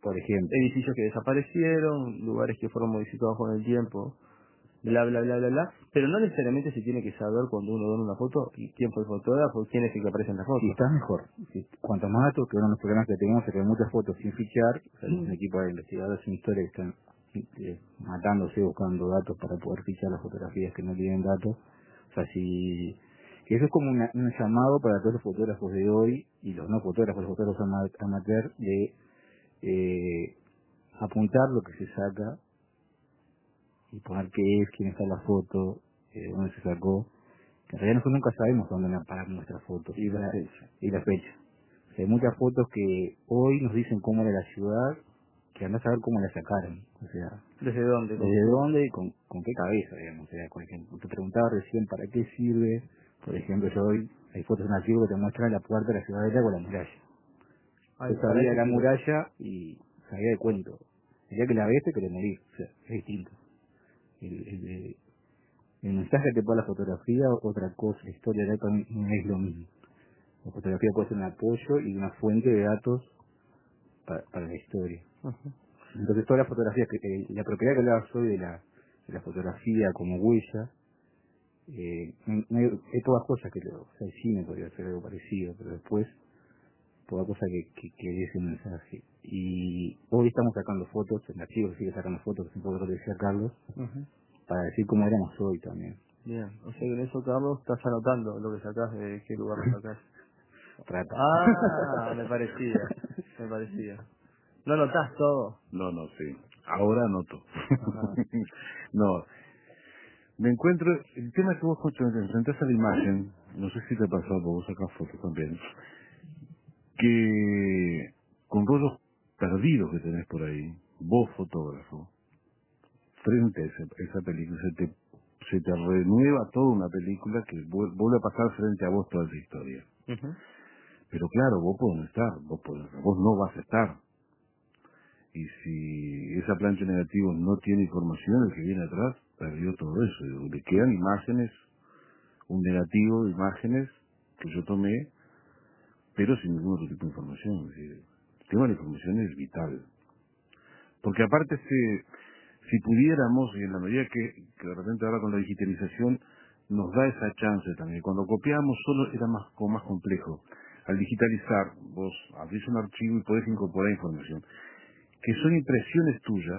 por ejemplo, edificios que desaparecieron, lugares que fueron modificados con el tiempo, bla, bla, bla, bla, bla, pero no necesariamente se tiene que saber cuando uno da una foto y quién fue el fotógrafo, quién es el que aparece en la foto. si estás mejor, si, cuanto más datos, que uno de los problemas que tenemos es que hay muchas fotos sin fichar, o sea, un equipo de investigadores en historia que están eh, matándose buscando datos para poder fichar las fotografías que no tienen datos, o sea, si que eso es como una, un llamado para todos los fotógrafos de hoy y los no fotógrafos, los fotógrafos ama- amateur, de eh, apuntar lo que se saca y poner qué es, quién está en la foto, eh, dónde se sacó. Que en realidad nosotros nunca sabemos dónde van a parar nuestras fotos. Y la fecha. Y la fecha. O sea, hay muchas fotos que hoy nos dicen cómo era la ciudad, que andás a ver cómo la sacaron. O sea, ¿Desde dónde? desde dónde y con, con qué cabeza, digamos. O sea, por ejemplo, te preguntaba recién para qué sirve. Por ejemplo, yo hoy hay fotos en archivo que te muestran la puerta de la ciudadela con la muralla. Ay, Yo para sabía de eso la sí. muralla y sabía de cuento. El día que la ves te querés morir. O sea, es distinto. El, el, el, el mensaje que te pone la fotografía, otra cosa, la historia de datos no es lo mismo. La fotografía puede ser un apoyo y una fuente de datos para, para la historia. Ujú. Entonces todas las fotografías, que eh, la propiedad que hablabas hoy de la, de la fotografía como huella, eh, no- no hay, hay todas cosas que, lo- o sea, el cine podría ser algo parecido, pero después toda cosa que, que, que dé ese mensaje. Y hoy estamos sacando fotos, el archivo sigue sacando fotos, es un poco lo que decía Carlos, Ujú. para decir cómo éramos hoy también. Bien, o sea que en eso, Carlos, estás anotando lo que sacás, de qué lugar lo sacás. Trata. Ah, me parecía, me parecía. ¿No anotás todo? No, no, sí. Ahora anoto. Ajá. No, me encuentro, el tema es que vos cuando te enfrentás a la imagen, no sé si te pasó, porque vos sacás fotos también, que con rollos perdidos que tenés por ahí, vos fotógrafo, frente a esa, esa película, se te, se te renueva toda una película que vuel- vuelve a pasar frente a vos toda esa historia. Ujú. Pero claro, vos podés no estar, vos, podés, vos no vas a estar. Y si esa plancha de negativos no tiene información, el que viene atrás perdió todo eso. Y le quedan imágenes, un negativo de imágenes que yo tomé, pero sin ningún otro tipo de información. Es decir, el tema de la información es vital. Porque aparte, si, si pudiéramos, y en la medida que, que de repente ahora con la digitalización nos da esa chance también, cuando copiábamos solo era más, como más complejo. Al digitalizar, vos abrís un archivo y podés incorporar información, que son impresiones tuyas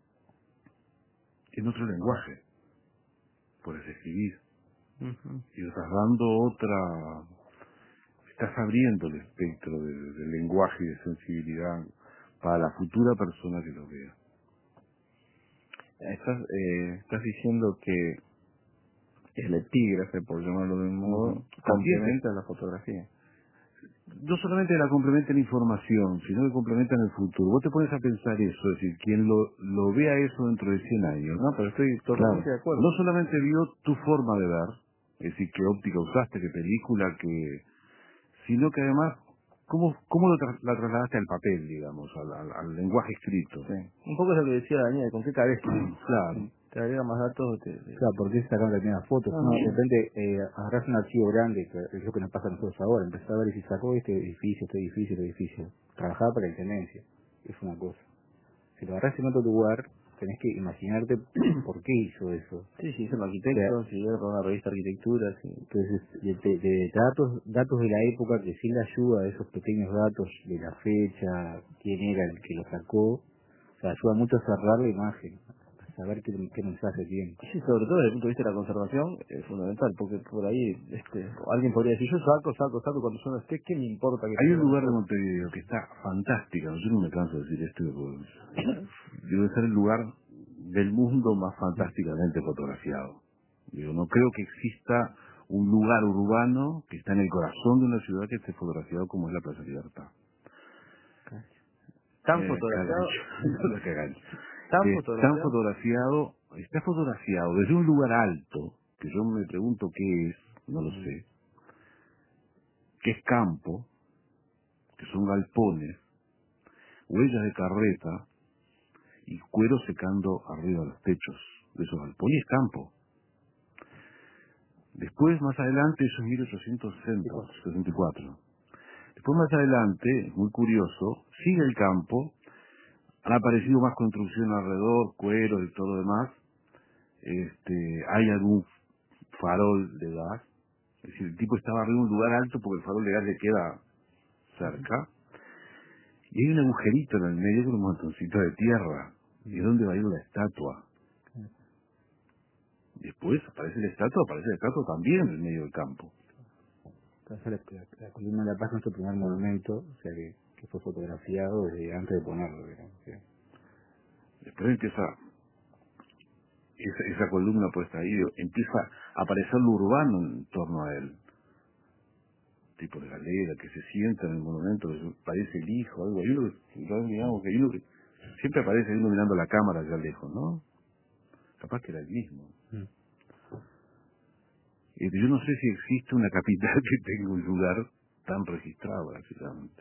en otro lenguaje. Puedes escribir Ujú. y estás dando otra, estás abriendo el espectro de, del lenguaje y de sensibilidad para la futura persona que lo vea. Estás, eh, estás diciendo que el epígrafe, por llamarlo de un modo, Ujú. complementa la fotografía. No solamente la complementa la información, sino que complementa en el futuro. Vos te pones a pensar eso, es decir, quien lo, lo vea eso dentro de cien años, No, pero estoy claro, totalmente de acuerdo. no solamente vio tu forma de ver, es decir, qué óptica usaste, qué película, que, sino que además, cómo, cómo lo tra- la trasladaste al papel, digamos, al, al, al lenguaje escrito. Sí. Un poco es lo que decía Daniel, ¿con qué cabeza? Claro. Te agrega más datos. Te, te- Claro, porque es sacar las primeras fotos. Ajá. No, de repente eh, agarras un archivo grande, que es lo que nos pasa a nosotros ahora. Empezar a ver si sacó este edificio, este edificio, este edificio. Trabajar para la intendencia. Es una cosa. Si lo agarras en otro lugar, tenés que imaginarte por qué hizo eso. Sí, sí, son arquitectos, si era para una revista de arquitectura, sí. Entonces, de, de- de datos datos de la época que sin la ayuda de esos pequeños datos de la fecha, quién era el que lo sacó, o sea, ayuda mucho a cerrar la imagen, a saber qué, qué mensaje tiene. Sí, sobre todo desde el punto de vista de la conservación es fundamental, porque por ahí este, alguien podría decir, yo saco, saco, saco, cuando yo no esté, ¿qué me importa que Hay un saque lugar de una foto? Montevideo que está fantástica, yo no me canso de decir esto, porque debe ser el lugar del mundo más fantásticamente fotografiado. Digo, no creo que exista un lugar urbano que está en el corazón de una ciudad que esté fotografiado como es la Plaza Libertad. Tan Eh, fotografiado, cagancho, la cagancho. tan Que están fotografiado. fotografiado, está fotografiado desde un lugar alto, que yo me pregunto qué es, no lo sé, que es campo, que son galpones, huellas de carreta y cuero secando arriba de los techos de esos galpones. Y es campo. Después, más adelante, eso es mil ochocientos sesenta y cuatro. Después, más adelante, muy curioso, sigue el campo, han aparecido más construcción alrededor, cuero y todo lo demás. Este, hay algún farol de gas. Es decir, el tipo estaba arriba de un lugar alto porque el farol de gas le queda cerca. Y hay un agujerito en el medio con un montoncito de tierra. ¿Y dónde va a ir la estatua? Después aparece la estatua, aparece la estatua también en el medio del campo. Entonces, la, la, la columna de la paz es nuestro primer monumento, o sea que, que fue fotografiado desde antes de ponerlo, digamos. ¿Sí? Después empieza esa, esa columna puesta ahí, empieza a aparecer lo urbano en torno a él. Tipo de galera que se sienta en el monumento, que parece el hijo, algo. Hay uno que, digamos, que hay uno que siempre aparece uno mirando la cámara allá lejos, ¿no? Capaz que era el mismo. Mm. Eh, yo no sé si existe una capital que tenga un lugar tan registrado, prácticamente.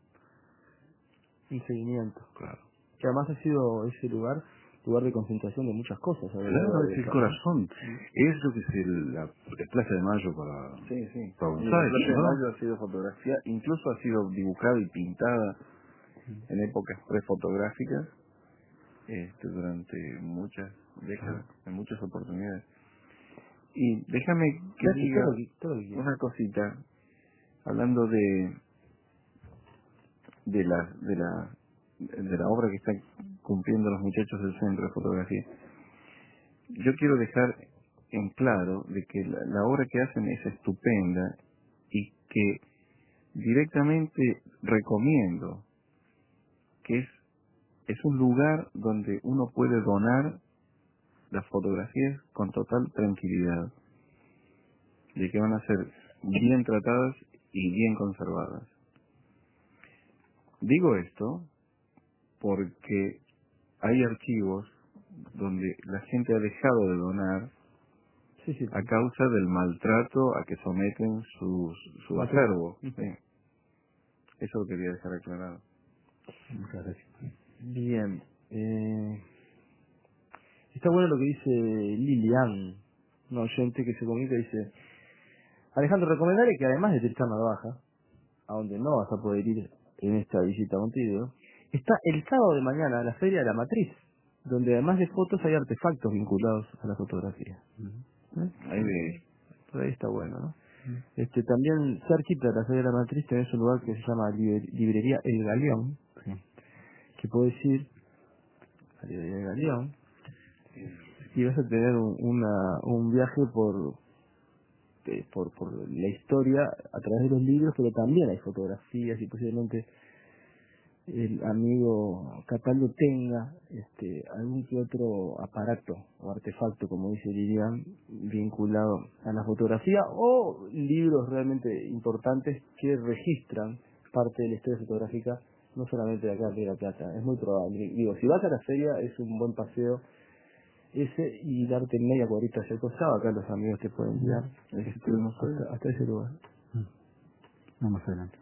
Un seguimiento. Claro. Que además ha sido ese lugar, lugar de concentración de muchas cosas. Claro, es el corazón. Es lo que es el, la, la Plaza de Mayo para, sí, sí. para Buenos La Aires, Plaza de ¿no? Mayo ha sido fotografiada, incluso ha sido dibujada y pintada en épocas prefotográficas este, durante muchas décadas, en muchas oportunidades. Y déjame que Casi diga todo lo que- todo lo que quieras. una cosita, hablando de de la de la de la obra que están cumpliendo los muchachos del Centro de Fotografía. Yo quiero dejar en claro de que la, la obra que hacen es estupenda y que directamente recomiendo que es es un lugar donde uno puede donar las fotografías con total tranquilidad, de que van a ser bien tratadas y bien conservadas. Digo esto porque hay archivos donde la gente ha dejado de donar Sí, sí. a causa del maltrato a que someten sus, su acervo. Sí. Eso lo quería dejar aclarado. Muchas gracias. Bien. Eh, está bueno lo que dice Lilian, una oyente que se comunica y dice: Alejandro, recomendaré que además de Tristán Baja, a donde no vas a poder ir en esta visita a Montevideo, está el sábado de mañana la Feria de la Matriz, donde además de fotos hay artefactos vinculados a la fotografía. ¿Eh? Ahí de... Por ahí está bueno, ¿no? Este, también cerquita de la Feria de la Matriz tenés un lugar que se llama Liber- Librería El Galeón, Sí. que podés ir a la Librería El Galeón y vas a tener un, una, un viaje por, eh, por por la historia a través de los libros, pero también hay fotografías y posiblemente el amigo Cataldo tenga este algún que otro aparato o artefacto, como dice Lilian, vinculado a la fotografía, o libros realmente importantes que registran parte de la historia fotográfica, no solamente de acá de La Plata. Es muy probable. Digo, si vas a la feria es un buen paseo ese y darte media cuadrita hacia el costado. Acá los amigos te pueden guiar este, hasta, hasta ese lugar. No, más adelante.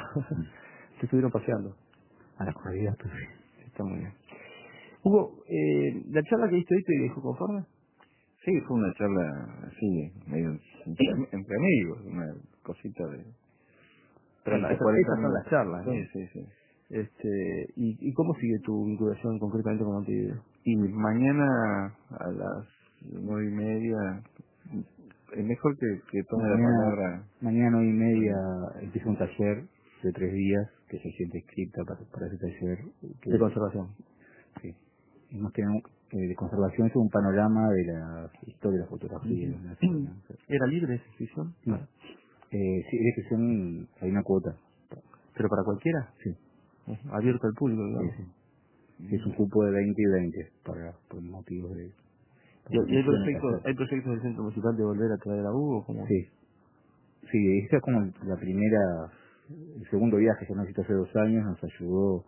Te estuvieron paseando. A las corridas, pues. Está muy bien. Hugo, eh, ¿la charla que diste hoy te dejó conforme? Sí, fue una charla así, medio entre, entre amigos, una cosita de Bueno, treinta, esas, cuarenta esas son minutos. las charlas, ¿no? Sí, sí, sí. Este, ¿y, ¿Y cómo sigue tu vinculación concretamente con Montevideo? Y mañana a las nueve y media, es mejor que, que tome la Mañana, palabra. mañana nueve y media empieza un taller de tres días que se siente inscrita para, para ese taller. Que, De conservación. Sí. Y más que nada, eh, de conservación es un panorama de la historia de la fotografía. Ujú. ¿No? Sí, ¿no? ¿Era libre esa inscripción? No. Eh, sí, es que son, hay una cuota. ¿Pero para cualquiera? Sí. Ujú. Abierto al público, Sí, digamos. sí. Sí, es un cupo de veinte y veinte para, por motivos de... ¿Y, y hay, por proyectos, hay proyectos del Centro Municipal de volver a traer a Hugo? Como... Sí. Sí, esta es como la primera, el segundo viaje que nos hizo hace dos años, nos ayudó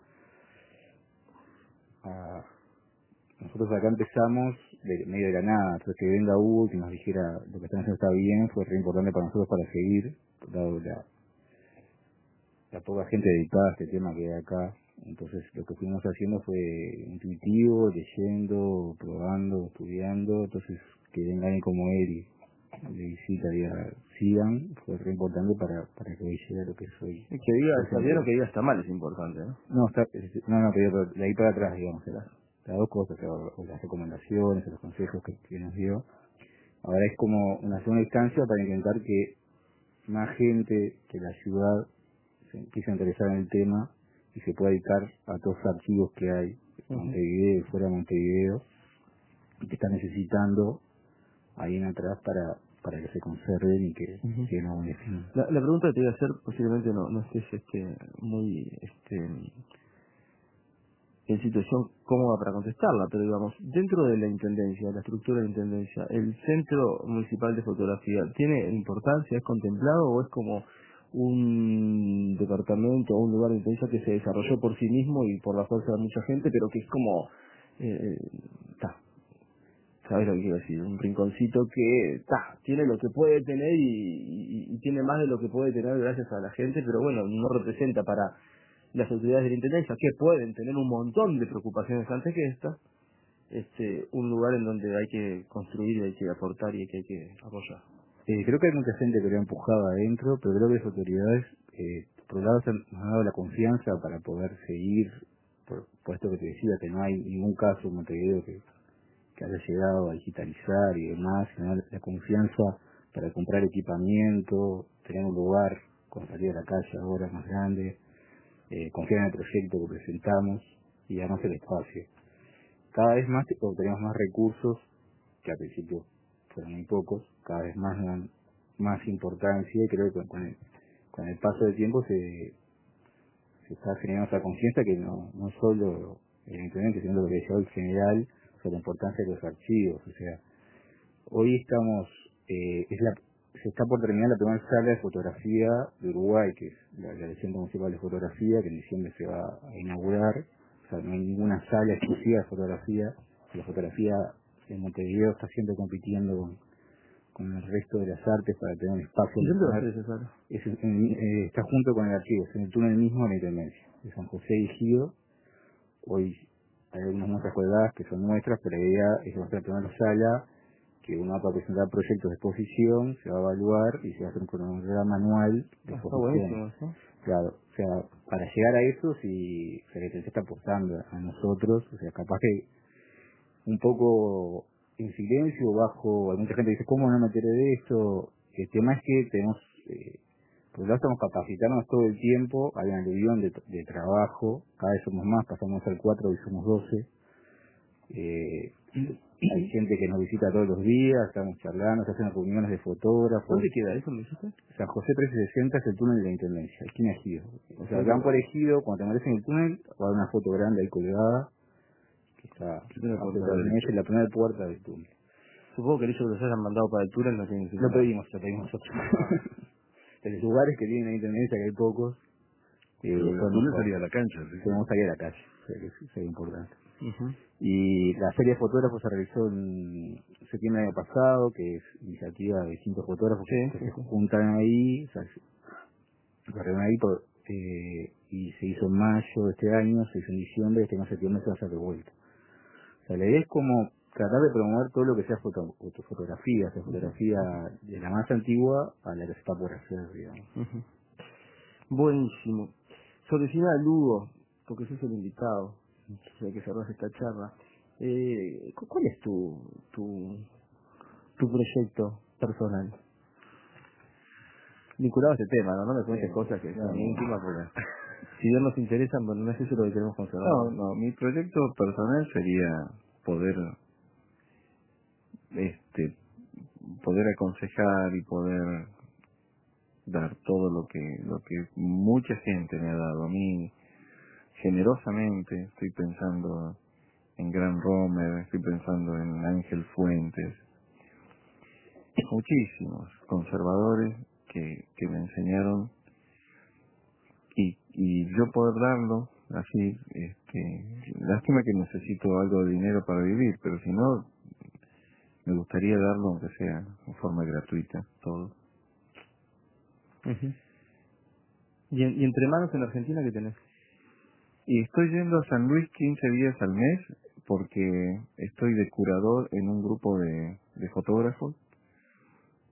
a... Nosotros acá empezamos de medio de la nada, entonces que venga Hugo, que nos dijera lo que están haciendo está bien, fue re importante para nosotros para seguir, dado la, la poca gente dedicada a este tema que hay acá. Entonces lo que fuimos haciendo fue intuitivo, leyendo, probando, estudiando, entonces que venga alguien como él y de visita, diga, sigan, fue re importante para, para que hoy llegue a lo que soy. Que diga, está bien o que diga está mal es importante, ¿no? No, está, no, no, pero de ahí para atrás, digamos, las, las dos cosas, o las recomendaciones, o los consejos que, que nos dio. Ahora es como una segunda instancia para intentar que más gente que la ciudad se empiece a interesar en el tema y se pueda dedicar a todos los archivos que hay en Montevideo y fuera de Montevideo y que están necesitando ahí en atrás para para que se conserven y que Uh-huh. queden a buen destino. La, la pregunta que te voy a hacer posiblemente no, no estés este, muy este, en situación cómoda para contestarla, pero digamos, dentro de la Intendencia, la estructura de la Intendencia, ¿el Centro Municipal de Fotografía tiene importancia, es contemplado o es como un departamento o un lugar de Intendencia que se desarrolló por sí mismo y por la fuerza de mucha gente, pero que es como, eh, ta, ¿sabes lo que quiero decir? Un rinconcito que ta, tiene lo que puede tener y, y, y tiene más de lo que puede tener gracias a la gente, pero bueno, no representa para las autoridades de la Intendencia, que pueden tener un montón de preocupaciones antes que esta, este, un lugar en donde hay que construir, hay que aportar y que hay que apoyar. Eh, creo que hay mucha gente que lo ha empujado adentro, pero creo que las autoridades, eh, por un lado, se han, nos han dado la confianza para poder seguir, por, por esto que te decía, que no hay ningún caso en Montevideo que, que haya llegado a digitalizar y demás, sino la, la confianza para comprar equipamiento, tener un lugar con salida a la calle ahora más grande, eh, confiar en el proyecto que presentamos y además el espacio. Cada vez más obtenemos más recursos, que al principio fueron muy pocos, cada vez más dan más importancia y creo que con el, con el paso del tiempo se, se está generando esa conciencia que no, no solo el intendente, sino lo que decía hoy en general, sobre la importancia de los archivos. O sea, hoy estamos, eh, es la, se está por terminar la primera sala de fotografía de Uruguay, que es la, la Centro Municipal de Fotografía, que en diciembre se va a inaugurar. O sea, no hay ninguna sala exclusiva de fotografía. La fotografía en Montevideo está siempre compitiendo con, con el resto de las artes para tener un espacio. ¿Y dónde va a ser esa sala? Es, en, eh, está junto con el archivo, es en el túnel mismo de la Intendencia, de San José y Gido. Hoy hay algunas muestras colgadas que son muestras, pero la idea es hacer la primera sala, que uno va a presentar proyectos de exposición, se va a evaluar y se va a hacer un cronograma anual de Ah, está exposición. buenísimo, ¿sí? Claro, o sea, para llegar a eso, si o sea, que se está apostando a nosotros, o sea, capaz que un poco en silencio, bajo, hay mucha gente que dice, ¿cómo no me enteré de esto? El tema es que tenemos, eh, por un lado estamos capacitándonos todo el tiempo, hay una aluvión de, de trabajo, cada vez somos más, pasamos al cuatro y somos doce. Eh, hay gente que nos visita todos los días, estamos charlando, se hacen reuniones de fotógrafos. ¿Dónde queda eso, me dijiste? San José trescientos sesenta es el túnel de la Intendencia, esquina Ejido. O sea, van por Ejido, cuando te metes en el túnel, va a haber una foto grande ahí colgada, que está Primera puerta absolutamente en la primera puerta del túnel. Supongo que el hecho de que los hayan mandado para el túnel no significa Lo nada. pedimos, lo pedimos nosotros. De los lugares que tienen la Intendencia, que hay pocos, eh, Pero el son- túnel salía a la cancha, ¿sí? tenemos salir a la calle, o sea que es, es importante. Ujú. Y la serie de fotógrafos se realizó en septiembre del año pasado, que es iniciativa de distintos fotógrafos Sí, que sí, se sí. juntan ahí, o sea, se corrieron ahí por, eh, y se hizo en mayo de este año, se hizo en diciembre, este año en septiembre se va a hacer de vuelta. O sea, la idea es como tratar de promover todo lo que sea foto, foto- fotografía, o sea, fotografía de la más antigua a la que se está por hacer, digamos. Ujú. Buenísimo. Solicina a Lugo, porque sos el invitado, hay que cerrar esta charla. Eh, cu- ¿Cuál es tu, tu, tu proyecto personal? Vinculado a este tema, ¿no? No me cuentes Sí, cosas que no, son no. íntimas, porque si bien nos interesan, bueno, no es eso lo que queremos conservar. No, no, mi proyecto personal sería poder, este, poder aconsejar y poder dar todo lo que, lo que mucha gente me ha dado a mí generosamente. Estoy pensando en Gran Romer, estoy pensando en Ángel Fuentes, muchísimos conservadores que, que me enseñaron y, y yo poder darlo así, este, lástima que necesito algo de dinero para vivir, pero si no, me gustaría darlo aunque sea en forma gratuita, todo. Ujú. ¿Y, en- y entre manos en Argentina qué tenés? Y estoy yendo a San Luis quince días al mes porque estoy de curador en un grupo de, de fotógrafos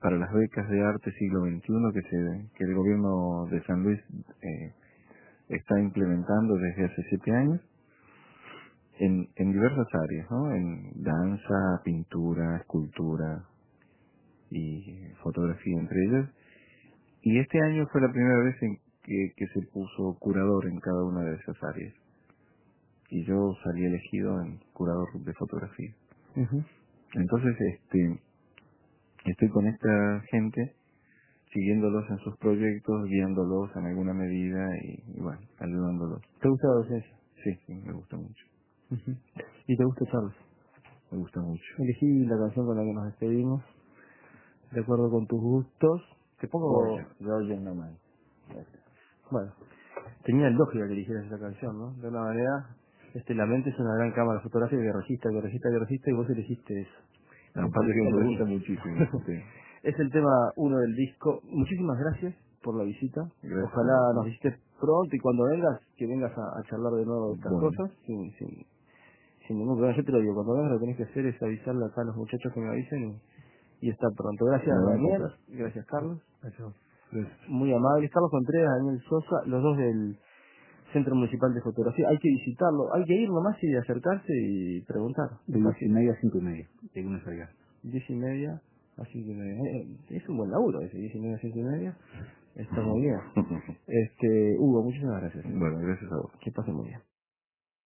para las becas de arte siglo veintiuno que, se, que el gobierno de San Luis eh, está implementando desde hace siete años en, en diversas áreas, ¿no? En danza, pintura, escultura y fotografía entre ellas. Y este año fue la primera vez en que, que se puso curador en cada una de esas áreas. Y yo salí elegido en curador de fotografía. Uh-huh. Entonces, este, estoy con esta gente, siguiéndolos en sus proyectos, guiándolos en alguna medida y, y bueno, ayudándolos. ¿Te gusta la docencia? Sí, sí, me gusta mucho. Uh-huh. ¿Y te gusta Charles? Me gusta mucho. Elegí la canción con la que nos despedimos, de acuerdo con tus gustos. Te pongo... Georgia No Man. Bueno, tenía lógica que eligieras esa canción, ¿no? De una manera, este, la mente es una gran cámara fotográfica que registra, que registra, que registra, y vos elegiste eso. Aparte que me gusta muchísimo. Sí. Es el tema uno del disco. Muchísimas gracias por la visita. Gracias. Ojalá nos visites pronto y cuando vengas, que vengas a, a charlar de nuevo de estas Bueno. cosas, sin, sin, sin ningún problema. Yo te lo digo, cuando vengas lo que tenés que hacer es avisarle acá a los muchachos que me avisen y, y estar pronto. Gracias, Me va a Daniel. encontrar. Gracias, Carlos. Gracias. Muy amables. Carlos Contreras, Daniel Sosa, los dos del Centro Municipal de Fotografía. Hay que visitarlo, hay que ir nomás y acercarse y preguntar. De diez y media a cinco y media, de lunes a viernes. Diez y media a cinco y media. Eh, es un buen laburo ese, diez y media a cinco y media. Está muy bien. Este, Hugo, muchísimas gracias. Bueno, gracias a vos. Que pase muy bien.